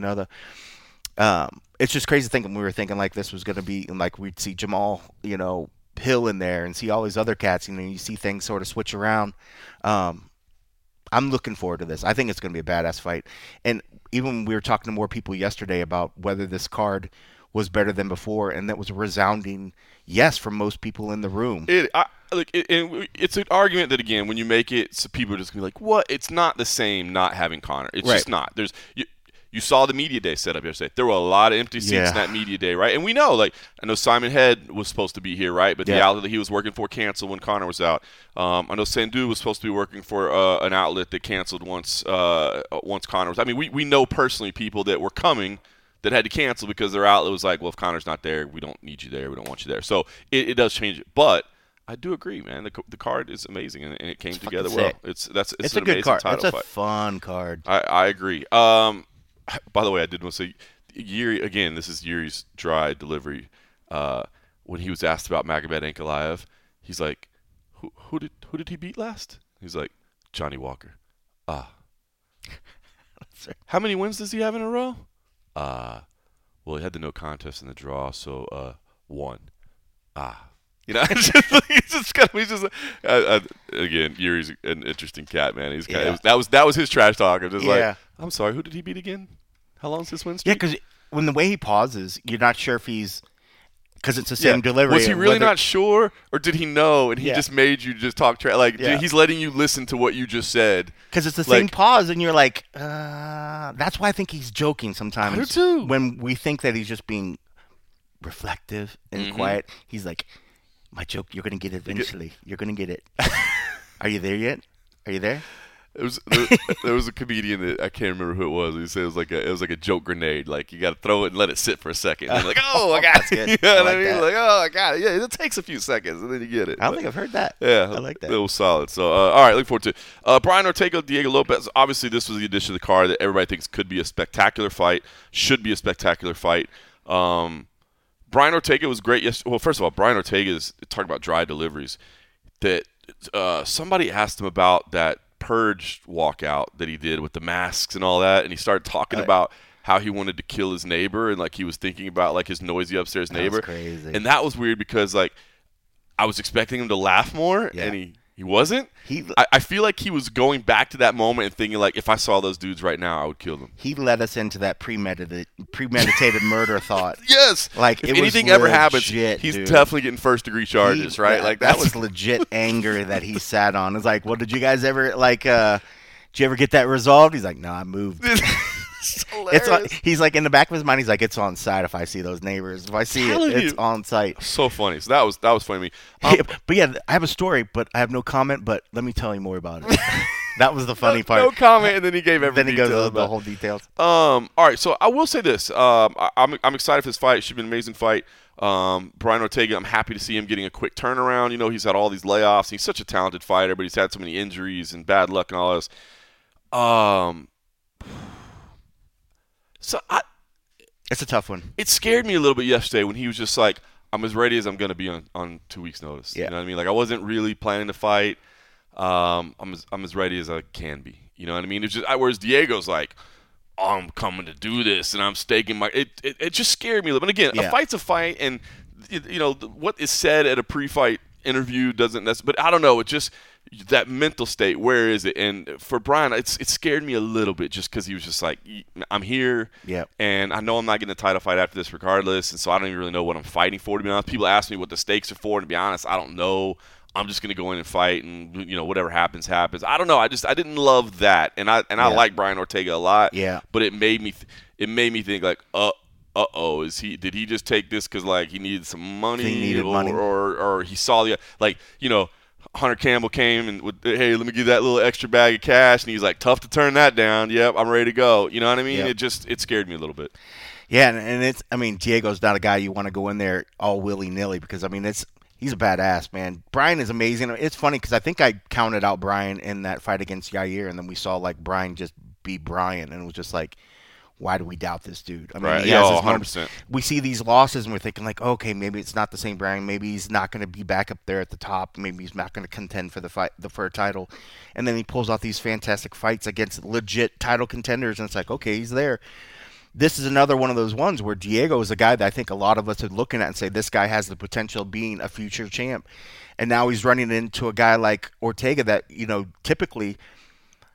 It's just crazy thinking we were thinking like this was going to be, like, we'd see Jamal, Hill in there and see all these other cats, you see things sort of switch around. I I'm looking forward to this. I think it's going to be a badass fight. And even when we were talking to more people yesterday about whether this card was better than before, and that was a resounding yes from most people in the room. It's an argument that, again, when you make it, so people are just going to be like, what? It's not the same not having Conor. It's just not. You saw the media day set up yesterday. There were a lot of empty seats in that media day, right? And we know, I know Simon Head was supposed to be here, right? But the outlet that he was working for canceled when Conor was out. I know Sandhu was supposed to be working for an outlet that canceled once Conor was. I mean, we know personally people that were coming that had to cancel because their outlet was like, well, if Conor's not there, we don't need you there. We don't want you there. So it does change it. But I do agree, man. The card is amazing, and it came together well. It's a good card. It's a fun card. I agree. By the way, I did want to say, Yuri, again, this is Yuri's dry delivery. When he was asked about Magomed Ankalaev, he's like, who did he beat last? He's like, Johnny Walker. How many wins does he have in a row? Well, he had the no contest in the draw, so 1. You know, again, Yuri's an interesting cat, man. He's that was his trash talk. I'm just like, I'm sorry, who did he beat again? How long's this win streak? Yeah, because when the way he pauses, you're not sure if he's because it's the same delivery. Was he really not sure, or did he know and he just made you just talk trash? He's letting you listen to what you just said. Because it's the same pause, and you're like, that's why I think he's joking sometimes. I do too. When we think that he's just being reflective and quiet, he's like, my joke, you're going to get it eventually. You're going to get it. Are you there yet? Are you there? There was a comedian that I can't remember who it was. He said it was like a joke grenade. Like you got to throw it and let it sit for a second. And like, oh, I got it. You know what I mean? Like, oh, I got it. Yeah, it takes a few seconds and then you get it. I don't think I've heard that. Yeah, I like that. It was solid. So, all right, looking forward to it. Brian Ortega, Diego Lopez. Obviously, this was the addition of the card that everybody thinks could be a spectacular fight. Should be a spectacular fight. Brian Ortega was great yesterday. Well, first of all, Brian Ortega is talking about dry deliveries. That somebody asked him about that Purge walkout that he did with the masks and all that, and he started talking about how he wanted to kill his neighbor and like he was thinking about like his noisy upstairs neighbor. That's crazy. And that was weird because like I was expecting him to laugh more and he wasn't. I feel like he was going back to that moment and thinking like if I saw those dudes right now I would kill them. He led us into that premeditated murder thought. Yes. Like if anything ever happens, he's definitely getting first-degree charges, right? Like that was legit anger that he sat on. It's like, well, did you guys ever like did you ever get that resolved? He's like, no, I moved. He's like in the back of his mind. He's like, it's on site. If I see those neighbors, if I see it's on site. So funny. So that was funny to me. But yeah, I have a story, but I have no comment. But let me tell you more about it. That was the funny part. No comment, and then he gave every detail. Then he goes the whole details. All right. So I will say this. I'm excited for this fight. It should be an amazing fight. Brian Ortega, I'm happy to see him getting a quick turnaround. You know, he's had all these layoffs. He's such a talented fighter, but he's had so many injuries and bad luck and all this. It's a tough one. It scared me a little bit yesterday when he was just like, I'm as ready as I'm going to be on 2 weeks' notice. Yeah. You know what I mean? Like, I wasn't really planning to fight. I'm as ready as I can be. You know what I mean? It's just whereas Diego's like, oh, I'm coming to do this, and I'm staking my. It just scared me a little. But again, a fight's a fight, and you know what is said at a pre-fight interview doesn't necessarily. But I don't know. It just that mental state. Where is it? And for Brian, it scared me a little bit just because he was just like, I'm here, and I know I'm not getting a title fight after this regardless, and so I don't even really know what I'm fighting for. To be honest, people ask me what the stakes are for, and to be honest, I don't know. I'm just gonna go in and fight, and you know whatever happens, happens. I don't know. I didn't love that, and I like Brian Ortega a lot. Yeah. But it made me think like, did he just take this because like he needed some money, or he saw the like you know. Hunter Campbell came and hey, let me give that little extra bag of cash, and he's like, tough to turn that down. Yep, I'm ready to go. You know what I mean? Yep. It scared me a little bit. Yeah, and Diego's not a guy you want to go in there all willy-nilly because he's a badass, man. Brian is amazing. It's funny because I think I counted out Brian in that fight against Yair, and then we saw like Brian just beat Brian, and it was just like, why do we doubt this dude? I mean, he has 100%. We see these losses and we're thinking like, okay, maybe it's not the same Brian. Maybe he's not going to be back up there at the top. Maybe he's not going to contend for the title. And then he pulls off these fantastic fights against legit title contenders, and it's like, okay, he's there. This is another one of those ones where Diego is a guy that I think a lot of us are looking at and say this guy has the potential of being a future champ. And now he's running into a guy like Ortega that, you know, typically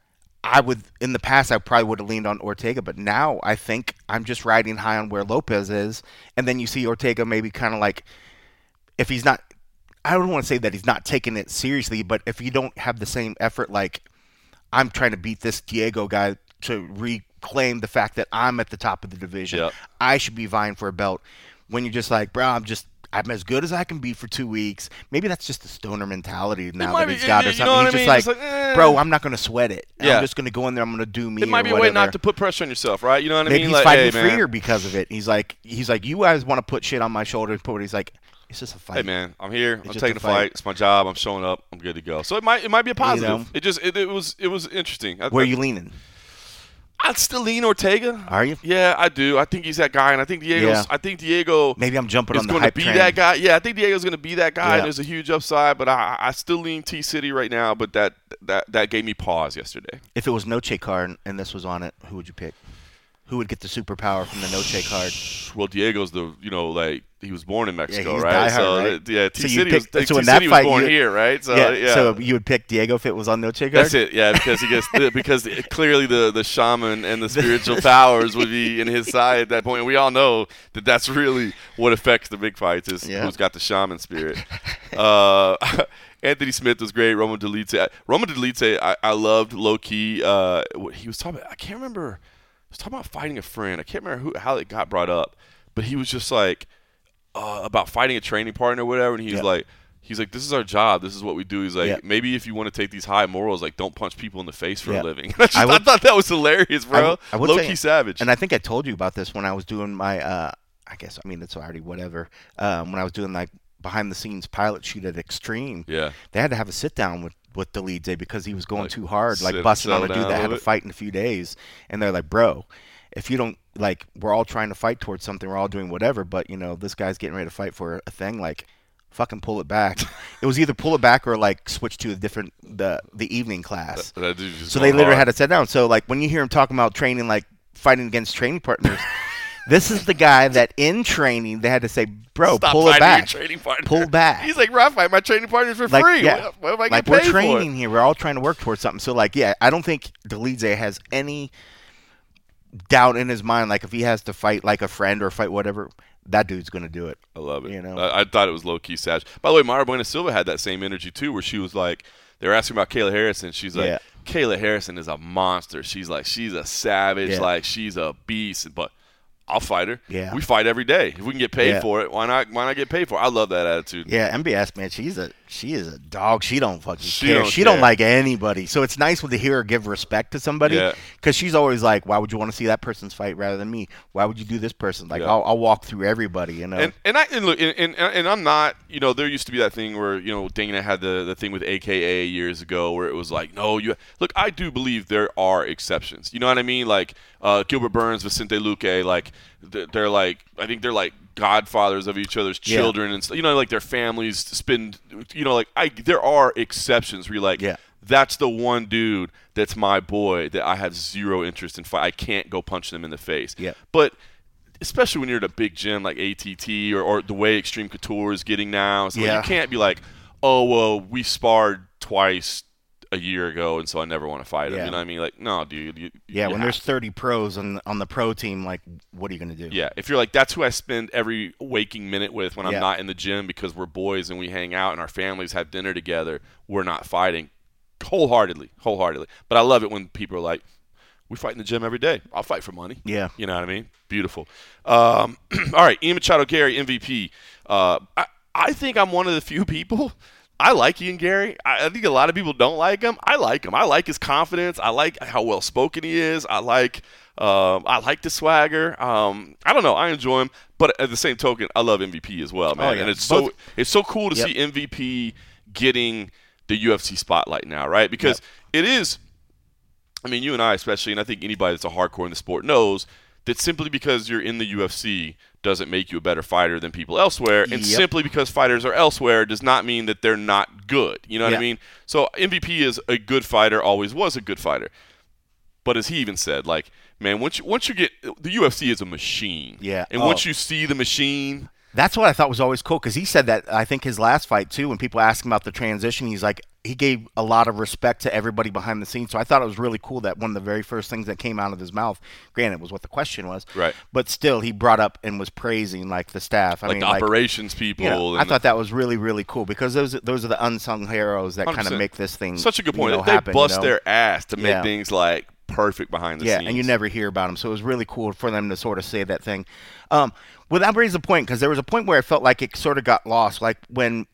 in the past, I probably would have leaned on Ortega, but now I think I'm just riding high on where Lopez is. And then you see Ortega maybe kind of like, if he's not, I don't want to say that he's not taking it seriously, but if you don't have the same effort, like I'm trying to beat this Diego guy to reclaim the fact that I'm at the top of the division. Yep. I should be vying for a belt. When you're just like, bro, I'm as good as I can be for 2 weeks. Maybe that's just the stoner mentality now that he's got or something. He's just like, bro, I'm not going to sweat it. Yeah. I'm just going to go in there. I'm going to do me. It might be a way not to put pressure on yourself, right? You know what I mean? Maybe he's fighting freer because of it. He's like, you guys want to put shit on my shoulders. He's like, it's just a fight. Hey man, I'm here. I'm taking the fight. It's my job. I'm showing up. I'm good to go. So it might be a positive. It was interesting. Where are you leaning? I'd still lean Ortega. Are you? Yeah, I do. I think he's that guy, and I think Diego. Maybe I'm jumping on the hype train. Is going to be that guy. Yeah, I think Diego's going to be that guy. Yeah. And there's a huge upside, but I still lean T-City right now. But that gave me pause yesterday. If it was Noche card and this was on it, who would you pick? Who would get the superpower from the Noche card? Well, Diego's he was born in Mexico, right? T-City was born here, right? So you would pick Diego if it was on Noche card? That's it, yeah, because clearly the shaman and the spiritual powers would be in his side at that point. And we all know that that's really what affects the big fights is who's got the shaman spirit. Anthony Smith was great. Roman Dolidze, I loved low-key. He was talking about, I can't remember. I was talking about fighting a friend. I can't remember how it got brought up, but he was just like about fighting a training partner or whatever, and he's like, this is our job. This is what we do. He's like, maybe if you want to take these high morals, like don't punch people in the face for a living. I thought that was hilarious, bro. Low-key savage. And I think I told you about this when I was doing my, it's already whatever. When I was doing like behind-the-scenes pilot shoot at Extreme, they had to have a sit-down with Dolidze because he was going too hard, like busting on a dude that had to fight in a few days. And they're like, bro, if you don't, like, we're all trying to fight towards something, we're all doing whatever, but, this guy's getting ready to fight for a thing, like, fucking pull it back. It was either pull it back or, like, switch to a different, the evening class. So they literally had to sit down. So, like, when you hear him talking about training, like, fighting against training partners, this is the guy that in training they had to say, bro, stop pull it back. Pull back. He's like, I fight my training partners for free. Yeah. What am I like, we're training here. We're all trying to work towards something. So, like, I don't think Dolidze has any doubt in his mind. Like, if he has to fight like a friend or fight whatever, that dude's going to do it. I love it. I thought it was low-key savage. By the way, Mayra Bueno Silva had that same energy, too, where she was like, they were asking about Kayla Harrison. She's like, Kayla Harrison is a monster. She's like, she's a savage. Like, she's a beast. But I'll fight her. Yeah. We fight every day. If we can get paid for it, why not get paid for it? I love that attitude. Yeah, MBS, man, she is a dog. She don't fucking care. She don't like anybody. So it's nice when to hear her give respect to somebody because she's always like, why would you want to see that person's fight rather than me? Why would you do this person? Like, I'll walk through everybody, And I'm not, there used to be that thing where, Dana had the thing with AKA years ago where it was like, no, look, I do believe there are exceptions. You know what I mean? Like Gilbert Burns, Vicente Luque, like they're like, I think they're like godfathers of each other's children and like their families spend, there are exceptions where you're like, that's the one dude that's my boy that I have zero interest in fight. I can't go punch them in the face. Yeah. But especially when you're at a big gym like ATT or the way Extreme Couture is getting now, so you can't be like, oh, well, we sparred twice a year ago, and so I never want to fight him. You know what I mean? Like, no, dude. When there's 30 pros on the pro team, like, what are you going to do? Yeah, if you're like, that's who I spend every waking minute with when I'm not in the gym because we're boys and we hang out and our families have dinner together, we're not fighting wholeheartedly. But I love it when people are like, we fight in the gym every day. I'll fight for money. Yeah. You know what I mean? Beautiful. All right, Ian Machado Gary, MVP. I think I'm one of the few people. I like Ian Gary. I think a lot of people don't like him. I like him. I like his confidence. I like how well spoken he is. I like the swagger. I don't know. I enjoy him. But at the same token, I love MVP as well, man. And it's so cool to see MVP getting the UFC spotlight now, right? Because it is. I mean, you and I especially, and I think anybody that's a hardcore in the sport knows that simply because you're in the UFC doesn't make you a better fighter than people elsewhere, and simply because fighters are elsewhere does not mean that they're not good. You know what I mean? So MVP is a good fighter, always was a good fighter. But as he even said, like, man, once you get – the UFC is a machine. Yeah. And once you see the machine – that's what I thought was always cool because he said that, I think, his last fight, too, when people ask him about the transition, he's like, he gave a lot of respect to everybody behind the scenes. So I thought it was really cool that one of the very first things that came out of his mouth, granted, was what the question was, right? But still, he brought up and was praising like the staff, I mean, the operations people. You know, I thought that was really, really cool because those are the unsung heroes that kind of make this thing. Such a good point. You know, they happen, bust their ass to make things like perfect behind the scenes. Yeah, and you never hear about them. So it was really cool for them to sort of say that thing. Well, that brings a point because there was a point where I felt like it sort of got lost. Like when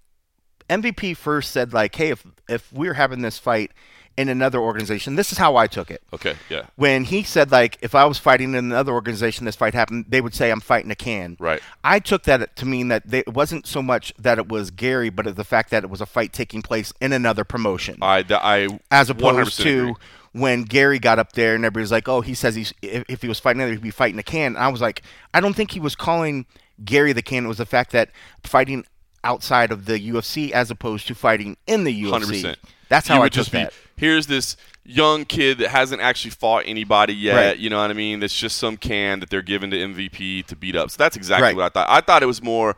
MVP first said like, hey, if we're having this fight in another organization, this is how I took it. Okay, yeah. When he said like, if I was fighting in another organization, this fight happened, they would say I'm fighting a can. Right. I took that to mean that it wasn't so much that it was Gary, but the fact that it was a fight taking place in another promotion. I as opposed to agree. When Gary got up there and everybody was like, oh, he says if he was fighting another, he'd be fighting a can. And I was like, I don't think he was calling Gary the can. It was the fact that fighting outside of the UFC as opposed to fighting in the UFC. 100%. That's how I took that. Here's this young kid that hasn't actually fought anybody yet. Right. You know what I mean? That's just some can that they're giving to MVP to beat up. So that's exactly what I thought. I thought it was more,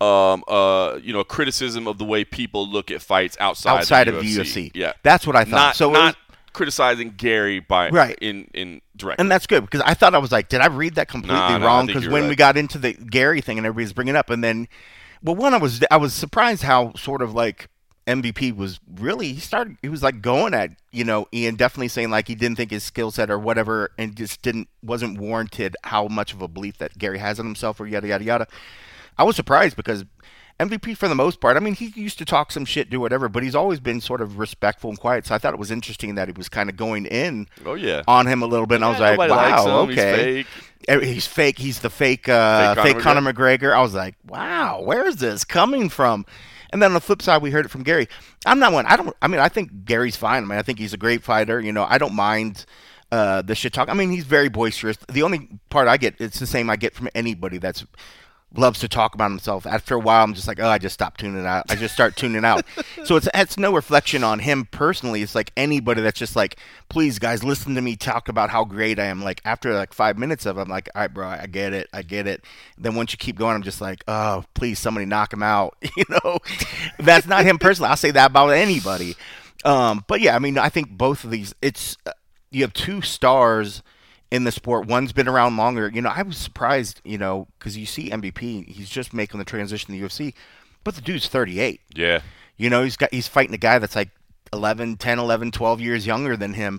criticism of the way people look at fights outside of the UFC. Yeah, that's what I thought. Not criticizing Gary in direct. And that's good because I thought I was like, did I read that completely wrong? Because when we got into the Gary thing and everybody's bringing it up, and then, well, one, I was surprised how sort of like MVP was really he was like going at Ian, definitely saying like he didn't think his skill set or whatever, and just wasn't warranted how much of a belief that Gary has in himself or yada yada yada. I was surprised because MVP, for the most part, I mean, he used to talk some shit, do whatever, but he's always been sort of respectful and quiet. So I thought it was interesting that he was kind of going in on him a little bit. And I was like, wow, okay. He's fake. He's the fake Conor McGregor. I was like, wow, where is this coming from? And then on the flip side, we heard it from Gary. I'm not one. I think Gary's fine. I mean, I think he's a great fighter. I don't mind the shit talk. I mean, he's very boisterous. The only part I get, it's the same I get from anybody that's loves to talk about himself. After a while, I'm just like, I just stop tuning out. I just start tuning out. So it's no reflection on him personally. It's like anybody that's just like, please, guys, listen to me talk about how great I am. Like after like 5 minutes of it, I'm like, all right, bro, I get it. Then once you keep going, I'm just like, oh, please, somebody knock him out. That's not him personally. I'll say that about anybody. But yeah, I mean, I think both of these, you have two stars in the sport. One's been around longer. I was surprised, because you see MVP, he's just making the transition to the UFC, but the dude's 38. Yeah. He's fighting a guy that's like 10, 11, 12 years younger than him.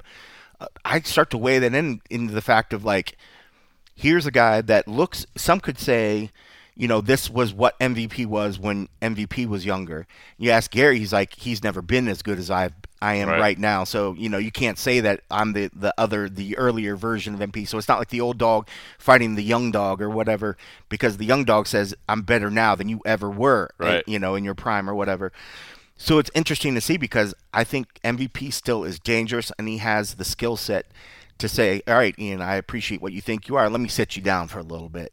I start to weigh that into the fact of like, here's a guy that looks, some could say, this was what MVP was when MVP was younger. You ask Gary, he's like, he's never been as good as I am right now. So, you can't say that I'm the earlier version of MP. So it's not like the old dog fighting the young dog or whatever, because the young dog says, I'm better now than you ever were, in your prime or whatever. So it's interesting to see because I think MVP still is dangerous and he has the skill set to say, all right, Ian, I appreciate what you think you are. Let me sit you down for a little bit,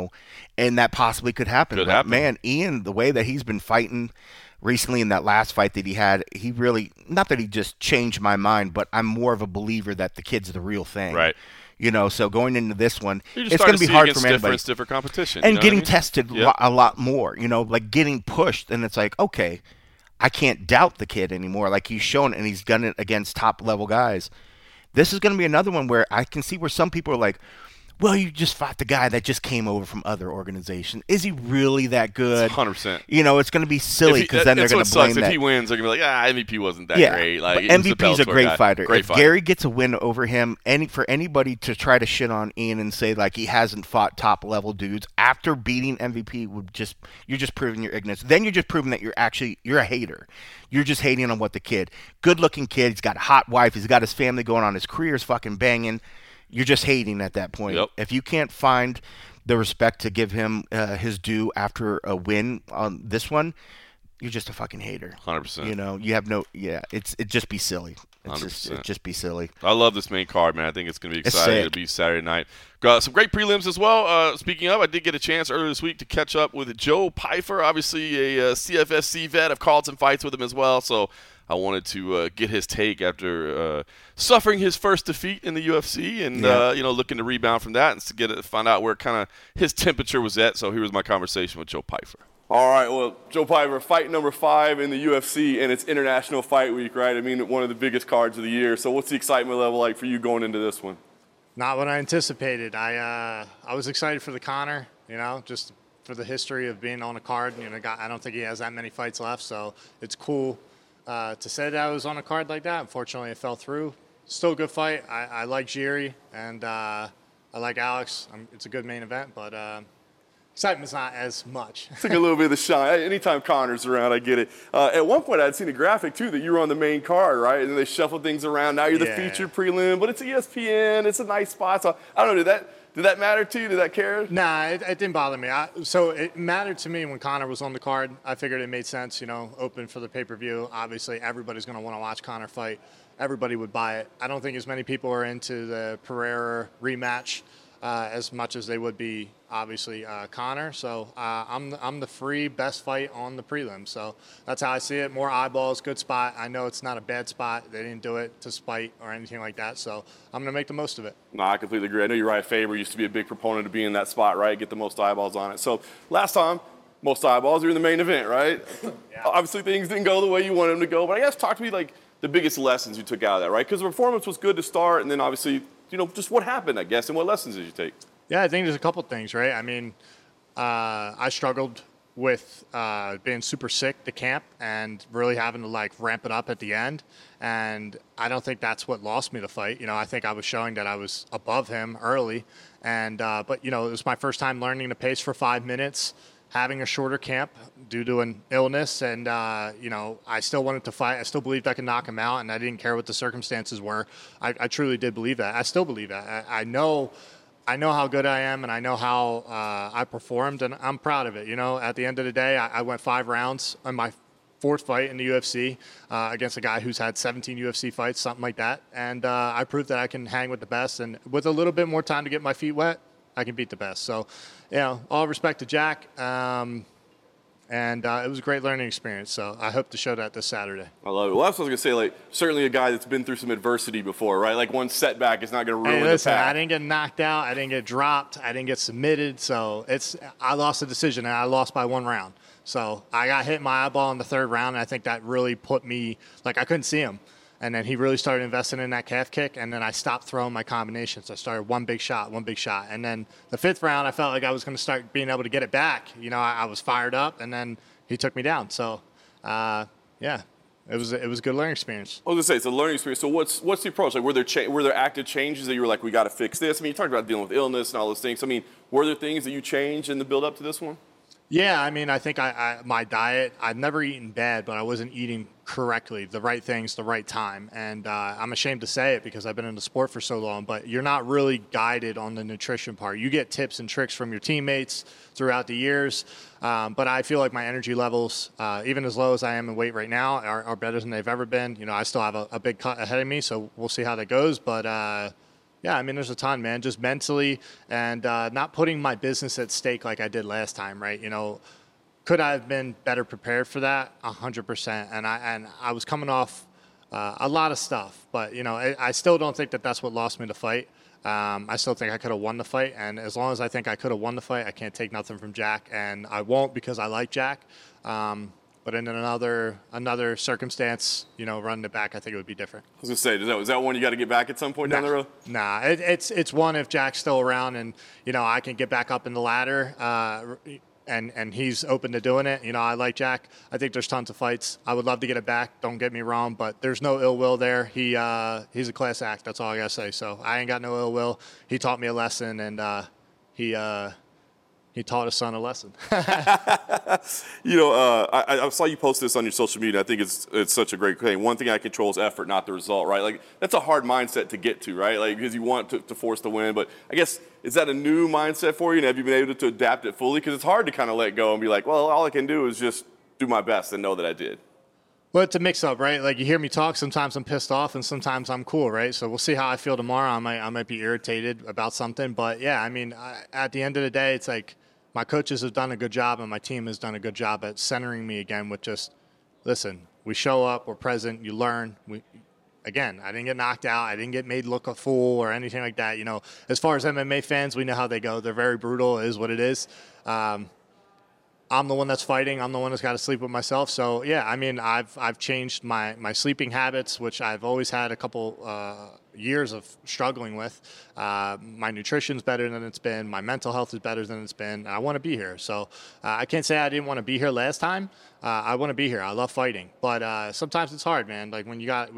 and that possibly could happen. But man, Ian, the way that he's been fighting recently in that last fight that he had, he really, not that he just changed my mind, but I'm more of a believer that the kid's the real thing. Right. So going into this one, it's going to be hard for anybody. Stiffer competition. And getting tested a lot more, like getting pushed. And it's like, okay, I can't doubt the kid anymore. Like he's shown it and he's done it against top level guys. This is going to be another one where I can see where some people are like, well, you just fought the guy that just came over from other organizations. Is he really that good? 100%. It's going to be silly because then they're going to blame that. If he wins, they're going to be like, MVP wasn't that great. Like MVP's a great fighter. If Gary gets a win over him, for anybody to try to shit on Ian and say like he hasn't fought top level dudes after beating MVP you're just proving your ignorance. Then you're just proving that you're a hater. You're just hating on what the kid, good looking kid. He's got a hot wife. He's got his family going on. His career's fucking banging. You're just hating at that point. Yep. If you can't find the respect to give him his due after a win on this one, you're just a fucking hater. 100%. You have it'd just be silly. It'd just be silly. I love this main card, man. I think it's going to be exciting. It'll be Saturday night. Got some great prelims as well. Speaking of, I did get a chance earlier this week to catch up with Joe Pyfer, obviously a CFSC vet. I've called some fights with him as well, so I wanted to get his take after suffering his first defeat in the UFC and looking to rebound from that and to find out where kind of his temperature was at. So here was my conversation with Joe Pyfer. All right, well, Joe Piper, fight number 5 in the UFC, and it's International Fight Week, right? I mean, one of the biggest cards of the year. So what's the excitement level like for you going into this one? Not what I anticipated. I was excited for the Conor, just for the history of being on a card. I don't think he has that many fights left, so it's cool to say that I was on a card like that. Unfortunately, it fell through. Still a good fight. I like Jiri, and I like Alex. It's a good main event, but excitement's not as much. Took a little bit of the shine. Anytime Conor's around, I get it. At one point, I'd seen a graphic, too, that you were on the main card, right? And then they shuffled things around. Now you're the featured prelim, but it's ESPN. It's a nice spot. So, I don't know, did that matter to you? Did that care? Nah, it didn't bother me. So it mattered to me when Conor was on the card. I figured it made sense, open for the pay-per-view. Obviously, everybody's going to want to watch Conor fight. Everybody would buy it. I don't think as many people are into the Pereira rematch as much as they would be, obviously, Conor. So I'm the free best fight on the prelim. So that's how I see it. More eyeballs, good spot. I know it's not a bad spot. They didn't do it to spite or anything like that. So I'm going to make the most of it. No, I completely agree. I know Uriah Faber used to be a big proponent of being in that spot, right? Get the most eyeballs on it. So last time, most eyeballs, you're in the main event, right? Yeah. Obviously, things didn't go the way you wanted them to go. But I guess talk to me, like, the biggest lessons you took out of that, right? Because the performance was good to start, and then obviously, just what happened, I guess, and what lessons did you take? Yeah, I think there's a couple things, right? I mean, I struggled with being super sick to camp and really having to, ramp it up at the end. And I don't think that's what lost me the fight. I think I was showing that I was above him early. And but, it was my first time learning the pace for 5 minutes, having a shorter camp due to an illness. And, I still wanted to fight. I still believed I could knock him out, and I didn't care what the circumstances were. I truly did believe that. I still believe that. I know how good I am, and I know how I performed, and I'm proud of it. At the end of the day, I went 5 rounds on my 4th fight in the UFC against a guy who's had 17 UFC fights, something like that. And I proved that I can hang with the best, and with a little bit more time to get my feet wet, I can beat the best. So, all respect to Jack. And it was a great learning experience, so I hope to show that this Saturday. I love it. Well, that's what I was going to say, certainly a guy that's been through some adversity before, right? Like, one setback is not going to ruin the path. I didn't get knocked out. I didn't get dropped. I didn't get submitted. So I lost the decision, and I lost by 1 round. So I got hit in my eyeball in the 3rd round, and I think that really put me – I couldn't see him. And then he really started investing in that calf kick, and then I stopped throwing my combinations. I started one big shot. And then the 5th round, I felt like I was going to start being able to get it back. I was fired up, and then he took me down. So, it was a good learning experience. I was going to say, it's a learning experience. So what's the approach? Like, were there active changes that you were like, we got to fix this? I mean, you talked about dealing with illness and all those things. I mean, were there things that you changed in the build-up to this one? Yeah, I mean, I think my diet, I've never eaten bad, but I wasn't eating correctly, the right things, the right time. And I'm ashamed to say it because I've been in the sport for so long, but you're not really guided on the nutrition part. You get tips and tricks from your teammates throughout the years, but I feel like my energy levels, even as low as I am in weight right now, are better than they've ever been. I still have a big cut ahead of me, so we'll see how that goes. But yeah, I mean, there's a ton, man. Just mentally and not putting my business at stake like I did last time, right? Could I have been better prepared for that? 100%. And I was coming off a lot of stuff, but I still don't think that that's what lost me the fight. I still think I could have won the fight, and as long as I think I could have won the fight, I can't take nothing from Jack, and I won't because I like Jack. But in another circumstance, running it back, I think it would be different. I was going to say, is that one you got to get back at some point down the road? Nah, it's one if Jack's still around and, I can get back up in the ladder and he's open to doing it. I like Jack. I think there's tons of fights. I would love to get it back, don't get me wrong, but there's no ill will there. He's a class act, that's all I got to say. So I ain't got no ill will. He taught me a lesson, and he taught his son a lesson. I saw you post this on your social media. I think it's such a great thing. One thing I control is effort, not the result, right? Like, that's a hard mindset to get to, right? Like, because you want to force the win. But I guess, is that a new mindset for you? And have you been able to adapt it fully? Because it's hard to kind of let go and be like, well, all I can do is just do my best and know that I did. Well, it's a mix-up, right? Like, you hear me talk, sometimes I'm pissed off, and sometimes I'm cool, right? So we'll see how I feel tomorrow. I might be irritated about something. But, yeah, I mean, at the end of the day, it's like, my coaches have done a good job, and my team has done a good job at centering me again with just, listen, we show up, we're present, you learn. Again, I didn't get knocked out. I didn't get made look a fool or anything like that. As far as MMA fans, we know how they go. They're very brutal. It is what it is. I'm the one that's fighting. I'm the one that's got to sleep with myself. So yeah, I mean, I've changed my sleeping habits, which I've always had a couple years of struggling with. My nutrition's better than it's been. My mental health is better than it's been. I want to be here. So I can't say I didn't want to be here last time. I want to be here. I love fighting, but sometimes it's hard, man. Like when you got,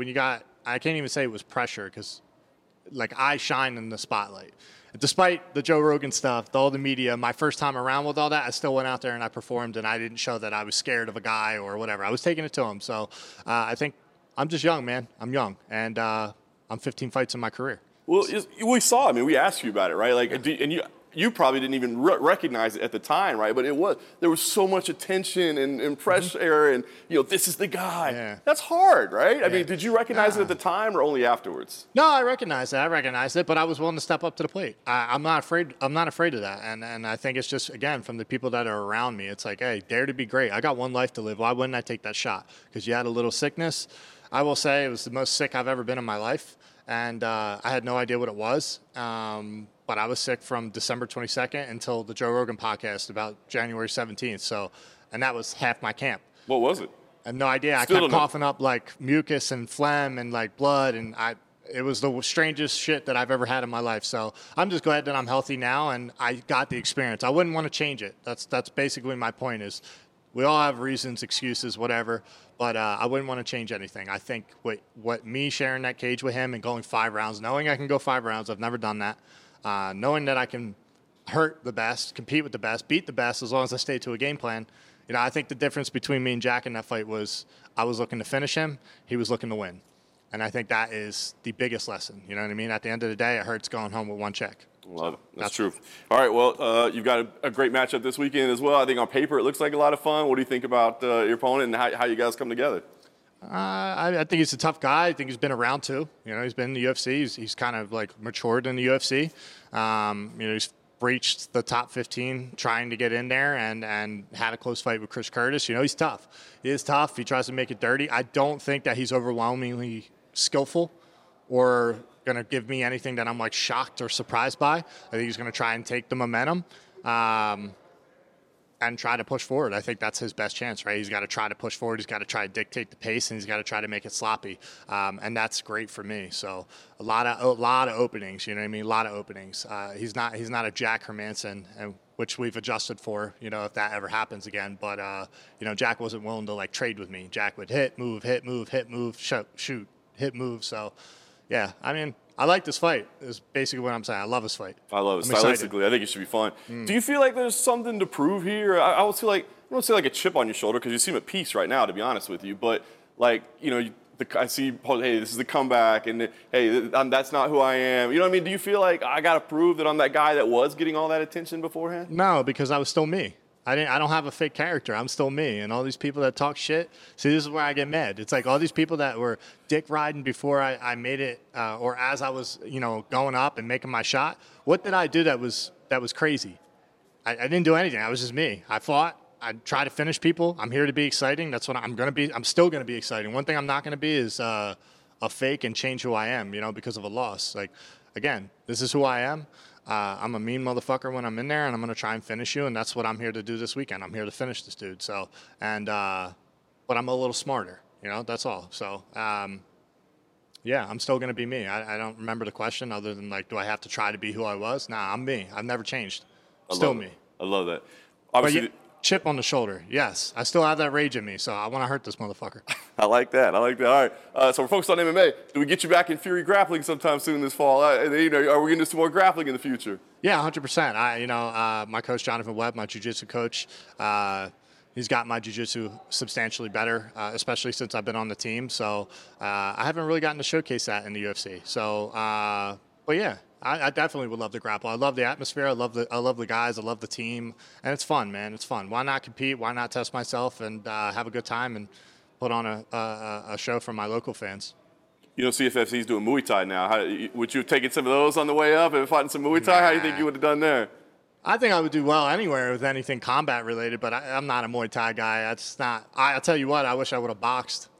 I can't even say it was pressure because, like, I shine in the spotlight. Despite the Joe Rogan stuff, all the media, my first time around with all that, I still went out there and I performed, and I didn't show that I was scared of a guy or whatever. I was taking it to him. So I think I'm just young, man. I'm young, and I'm 15 fights in my career. Well, we saw. I mean, we asked you about it, right? Like, and you probably didn't even recognize it at the time, right? But there was so much attention and pressure, and this is the guy. Yeah. That's hard, right? I mean, did you recognize it at the time or only afterwards? No, I recognized it, but I was willing to step up to the plate. I'm not afraid of that, and I think it's just, again, from the people that are around me. It's like, hey, dare to be great. I got one life to live. Why wouldn't I take that shot? Because you had a little sickness. I will say it was the most sick I've ever been in my life, and I had no idea what it was. But I was sick from December 22nd until the Joe Rogan podcast about January 17th. So, and that was half my camp. What was it? I have no idea. Still I kept coughing up like mucus and phlegm and like blood, and it was the strangest shit that I've ever had in my life. So I'm just glad that I'm healthy now, and I got the experience. I wouldn't want to change it. That's basically my point. Is we all have reasons, excuses, whatever, but I wouldn't want to change anything. I think what me sharing that cage with him and going 5 rounds, knowing I can go 5 rounds, I've never done that. Knowing that I can hurt the best, compete with the best, beat the best, as long as I stay to a game plan. I think the difference between me and Jack in that fight was I was looking to finish him. He was looking to win. And I think that is the biggest lesson. You know what I mean? At the end of the day, it hurts going home with 1 check. Love it. That's true. All right, well, you've got a great matchup this weekend as well. I think on paper it looks like a lot of fun. What do you think about your opponent and how you guys come together? I think he's a tough guy. I think he's been around too. He's been in the UFC. He's kind of like matured in the UFC. He's breached the top 15 trying to get in there and had a close fight with Chris Curtis. He's tough. He is tough. He tries to make it dirty. I don't think that he's overwhelmingly skillful or going to give me anything that I'm like shocked or surprised by. I think he's going to try and take the momentum. And try to push forward. I think that's his best chance, right? He's got to try to push forward. He's got to try to dictate the pace, and he's got to try to make it sloppy. And that's great for me. So a lot of openings. You know what I mean? A lot of openings. He's not a Jack Hermanson, which we've adjusted for. If that ever happens again. But Jack wasn't willing to like trade with me. Jack would hit, move, shoot, hit, move. So yeah, I mean, I like this fight is basically what I'm saying. I love this fight. I love it. Stylistically, I think it should be fun. Do you feel like there's something to prove here? I would feel like, I don't say like a chip on your shoulder because you seem at peace right now, to be honest with you. But like, I see, hey, this is the comeback, and hey, that's not who I am. You know what I mean? Do you feel like I got to prove that I'm that guy that was getting all that attention beforehand? No, because I was still me. I don't have a fake character. I'm still me. And all these people that talk shit, see, this is where I get mad. It's like all these people that were dick riding before I made it, or as I was, going up and making my shot. What did I do that was crazy? I didn't do anything. I was just me. I fought. I try to finish people. I'm here to be exciting. That's what I'm going to be. I'm still going to be exciting. One thing I'm not going to be is a fake and change who I am, because of a loss. Like, again, this is who I am. I'm a mean motherfucker when I'm in there, and I'm going to try and finish you, and that's what I'm here to do this weekend. I'm here to finish this dude. So, but I'm a little smarter, that's all. So, yeah, I'm still going to be me. I don't remember the question other than, like, do I have to try to be who I was? Nah, I'm me. I've never changed. Still me. I love that. Obviously, chip on the shoulder. Yes, I still have that rage in me, so I want to hurt this motherfucker. I like that. All right. So we're focused on MMA. Do we get you back in Fury grappling sometime soon this fall? Are we going to do some more grappling in the future? Yeah, 100%. My coach, Jonathan Webb, my jiu-jitsu coach, he's got my jiu-jitsu substantially better, especially since I've been on the team. So I haven't really gotten to showcase that in the UFC. So, but yeah. I definitely would love to grapple. I love the atmosphere. I love the guys. I love the team, and it's fun, man. It's fun. Why not compete? Why not test myself and have a good time and put on a show for my local fans? CFFC's doing Muay Thai now. Would you have taken some of those on the way up and fought in some Muay Thai? How do you think you would have done there? I think I would do well anywhere with anything combat related, but I'm not a Muay Thai guy. That's not. I'll tell you what. I wish I would have boxed.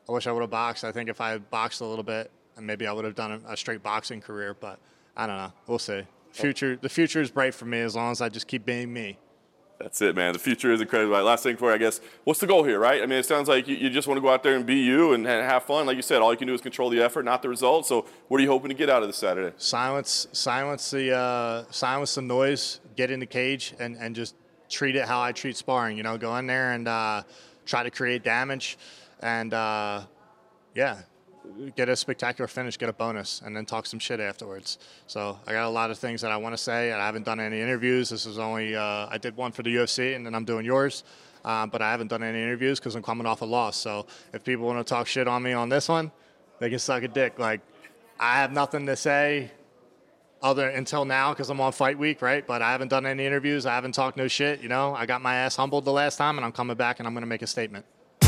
I think if I had boxed a little bit, maybe I would have done a straight boxing career, but I don't know. We'll see. The future is bright for me as long as I just keep being me. That's it, man. The future is incredible. Last thing for you, I guess, what's the goal here, right? I mean, it sounds like you just want to go out there and be you and have fun. Like you said, all you can do is control the effort, not the result. So what are you hoping to get out of this Saturday? Silence the noise, get in the cage, and just treat it how I treat sparring. You know, go in there and try to create damage and, get a spectacular finish, get a bonus, and then talk some shit afterwards. So I got a lot of things that I want to say. I haven't done any interviews. This is only I did one for the UFC, and then I'm doing yours. But I haven't done any interviews because I'm coming off a loss. So if people want to talk shit on me on this one, they can suck a dick. Like, I have nothing to say other until now because I'm on fight week, right? But I haven't done any interviews. I haven't talked no shit. You know, I got my ass humbled the last time, and I'm coming back, and I'm going to make a statement.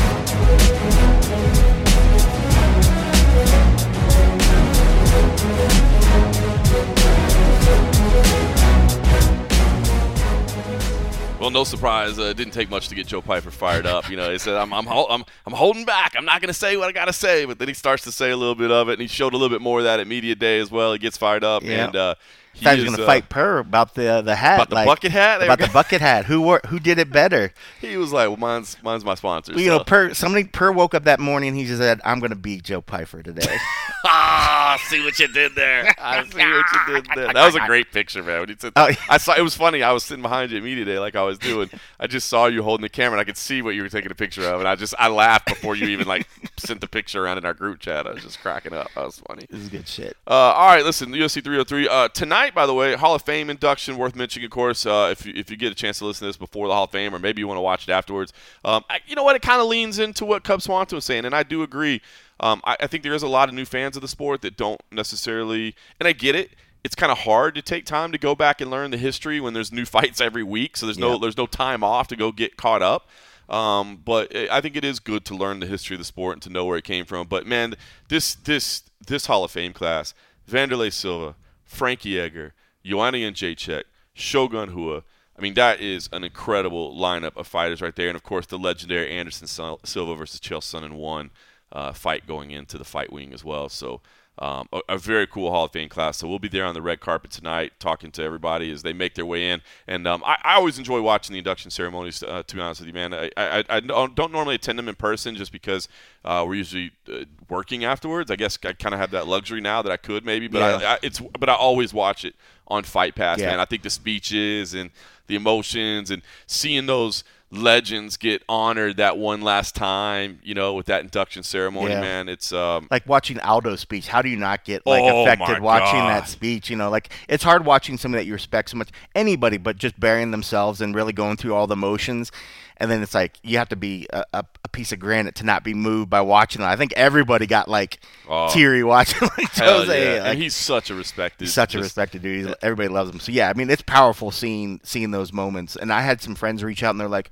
Well, no surprise. It didn't take much to get Joe Pyfer fired up. You know, he said, "I'm holding back. I'm not going to say what I got to say." But then he starts to say a little bit of it, and he showed a little bit more of that at media day as well. He gets fired up, and he was going to fight Per about the hat, about the bucket hat, about the bucket hat. Who did it better? He was like, "Well, mine's my sponsor." Well, you know, Per woke up that morning. And he just said, "I'm going to beat Joe Pyfer today." See what you did there. I see what you did there. That was a great picture, man. When he said, I saw it was funny. I was sitting behind you at media day, like I was doing. I just saw you holding the camera, and I could see what you were taking a picture of, and I laughed before you even sent the picture around in our group chat. I was just cracking up. That was funny. This is good shit. All right, listen, UFC 303 tonight. By the way, Hall of Fame induction worth mentioning, of course. If you get a chance to listen to this before the Hall of Fame, or maybe you want to watch it afterwards, you know what? It kind of leans into what Cub Swanson was saying, and I do agree. I think there is a lot of new fans of the sport that don't necessarily, and I get it. It's kind of hard to take time to go back and learn the history when there's new fights every week, so there's no time off to go get caught up. But I think it is good to learn the history of the sport and to know where it came from. But man, this Hall of Fame class: Vanderlei Silva, Frankie Edgar, Joanna Jędrzejczyk, Shogun Rua. I mean, that is an incredible lineup of fighters right there, and of course the legendary Anderson Silva versus Chael Sonnen 1. Fight going into the fight wing as well. So a very cool Hall of Fame class. So we'll be there on the red carpet tonight talking to everybody as they make their way in. And I always enjoy watching the induction ceremonies, to be honest with you, man. I don't normally attend them in person just because we're usually working afterwards. I guess I kind of have that luxury now that I could maybe. But I always watch it on Fight Pass, man. I think the speeches and the emotions and seeing those legends get honored that one last time, you know, with that induction ceremony, man. It's like watching Aldo's speech. How do you not get affected watching that speech? You know, like it's hard watching somebody that you respect so much, anybody, but just burying themselves and really going through all the emotions. And then it's like you have to be a piece of granite to not be moved by watching it. I think everybody got teary watching Jose. Yeah. And he's such a respected. He's such a respected dude. Everybody loves him. So yeah, I mean it's powerful seeing those moments. And I had some friends reach out and they're like,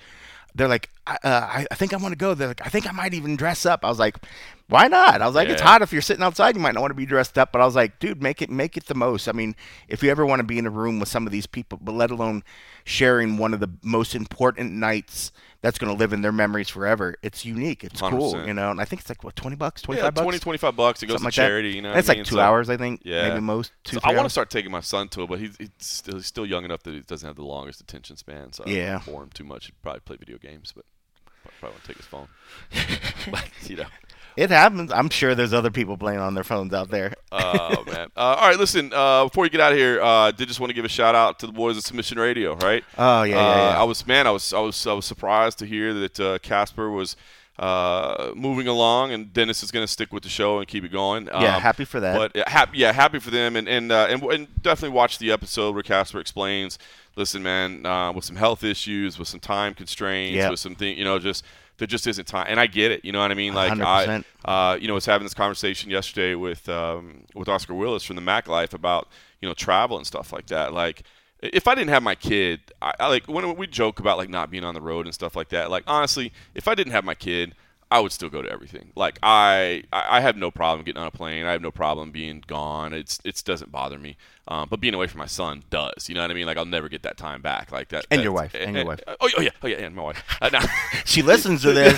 I think I want to go. They're like, I think I might even dress up. I was like, why not? I was like, it's hot. If you're sitting outside, you might not want to be dressed up. But I was like, dude, make it the most. I mean, if you ever want to be in a room with some of these people, but let alone sharing one of the most important nights that's going to live in their memories forever, it's unique. It's 100%. Cool, you know. And I think it's like what, $20, $25? $25. It goes to charity. You know, it's like 2 hours, I think. Yeah, maybe most 2. So I want to start taking my son to it, but he's still young enough that he doesn't have the longest attention span. So I don't want to bore him too much. He'd probably play video games, but probably want to take his phone. But, you know. It happens. I'm sure there's other people playing on their phones out there. Oh, man. All right, listen, before you get out of here, did just want to give a shout-out to the boys at Submission Radio, right? Oh, yeah. I was surprised to hear that Casper was moving along, and Dennis is going to stick with the show and keep it going. Happy for that. But happy for them, and definitely watch the episode where Casper explains, listen, man, with some health issues, with some time constraints, with some things, you know, there just isn't time, and I get it. You know what I mean? Like 100%. I was having this conversation yesterday with Oscar Willis from the Mac Life about travel and stuff like that. Like, if I didn't have my kid, I like when we joke about like not being on the road and stuff like that. Like honestly, if I didn't have my kid, I would still go to everything. Like I have no problem getting on a plane. I have no problem being gone. It doesn't bother me. But being away from my son does. You know what I mean? Like I'll never get that time back. Like that. And your wife. And your wife. Oh yeah. And my wife. She listens to this.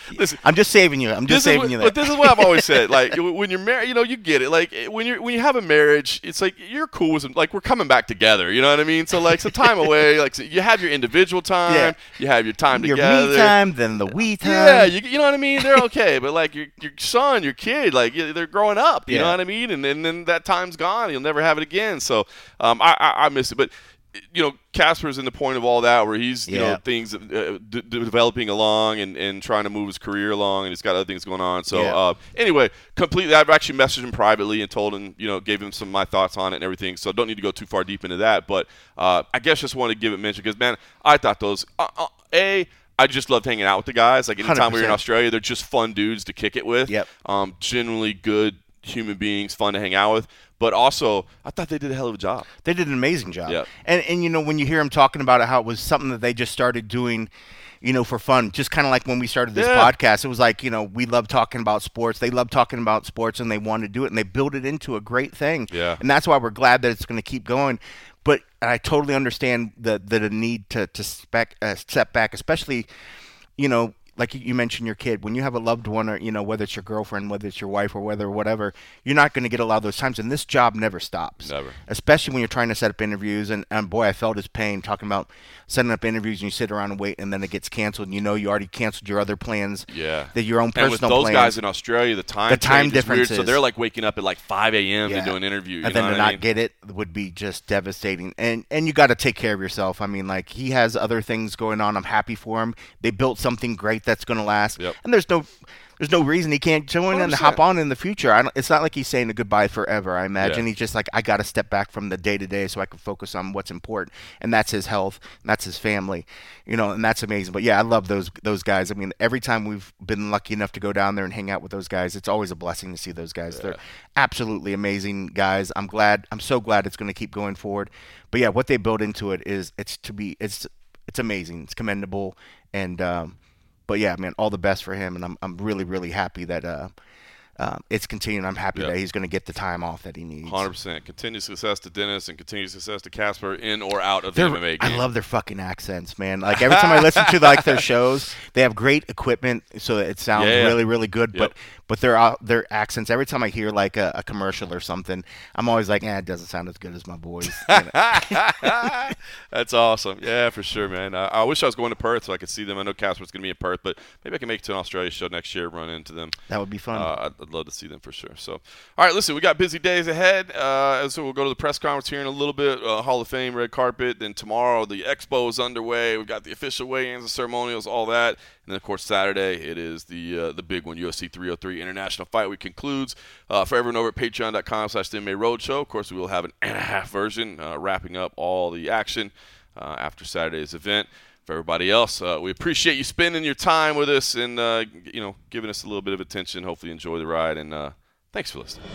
Listen, I'm just saving you. I'm just saving you that. But this is what I've always said. Like when you're married, you get it. Like when you have a marriage, it's like you're cool with them. Like we're coming back together. You know what I mean? So like some time away. Like so you have your individual time. Yeah. You have your time together. Your me time, then the we time. Yeah, you know what I mean. They're okay. But like your son, your kid, like they're growing up. You know what I mean? And then that time's gone. You'll never have it again. So I miss it. But Casper's in the point of all that where he's things developing along and trying to move his career along, and he's got other things going on. So anyway, completely, I've actually messaged him privately and told him, gave him some of my thoughts on it and everything. So don't need to go too far deep into that, but I guess just want to give it mention because man, I thought those I just loved hanging out with the guys. Like anytime 100%. We were in Australia, they're just fun dudes to kick it with. Yep. Generally good human beings, fun to hang out with. But also, I thought they did a hell of a job. They did an amazing job. Yep. And when you hear them talking about it, how it was something that they just started doing, for fun, just kind of like when we started this podcast, it was like, we love talking about sports. They love talking about sports, and they want to do it, and they built it into a great thing. Yeah. And that's why we're glad that it's going to keep going. But I totally understand the need to step back, especially, like you mentioned your kid, when you have a loved one or, whether it's your girlfriend, whether it's your wife or whatever, you're not going to get a lot of those times. And this job never stops. Never. Especially when you're trying to set up interviews. And boy, I felt his pain talking about setting up interviews and you sit around and wait and then it gets canceled. And you already canceled your other plans. Yeah. Your own personal plans. And with those guys in Australia, the time difference is weird. So they're like waking up at like 5 a.m. to do an interview. And then to not get it would be just devastating. And you got to take care of yourself. I mean, like he has other things going on. I'm happy for him. They built something great that's going to last. Yep. And there's no reason he can't join 100%. And hop on in the future. It's not like he's saying a goodbye forever. I imagine he's just like, I got to step back from the day to day so I can focus on what's important, and that's his health, and that's his family, and that's amazing. But yeah, I love those guys. I mean, every time we've been lucky enough to go down there and hang out with those guys, it's always a blessing to see those guys. They're absolutely amazing guys. I'm so glad it's going to keep going forward. But yeah, what they built into it it's amazing. It's commendable, and but yeah, man, all the best for him, and I'm really, really happy that it's continuing. I'm happy that he's going to get the time off that he needs. 100%. Continued success to Dennis and continued success to Casper in or out of the MMA game. I love their fucking accents, man. Like every time I listen to their shows, they have great equipment, so it sounds really, really good. Yep. But their accents, every time I hear like a commercial or something, I'm always like, it doesn't sound as good as my boys. That's awesome. Yeah, for sure, man. I wish I was going to Perth so I could see them. I know Casper's going to be in Perth, but maybe I can make it to an Australia show next year and run into them. That would be fun. I'd love to see them for sure. So, all right, listen, we got busy days ahead. So we'll go to the press conference here in a little bit, Hall of Fame, red carpet. Then tomorrow, the expo is underway. We've got the official weigh-ins, the ceremonials, all that. And then, of course, Saturday, it is the big one, UFC 303 International Fight Week concludes. For everyone over at patreon.com/MMA Roadshow, of course, we will have an and-a-half version wrapping up all the action after Saturday's event. For everybody else, we appreciate you spending your time with us and, giving us a little bit of attention. Hopefully you enjoy the ride, and thanks for listening.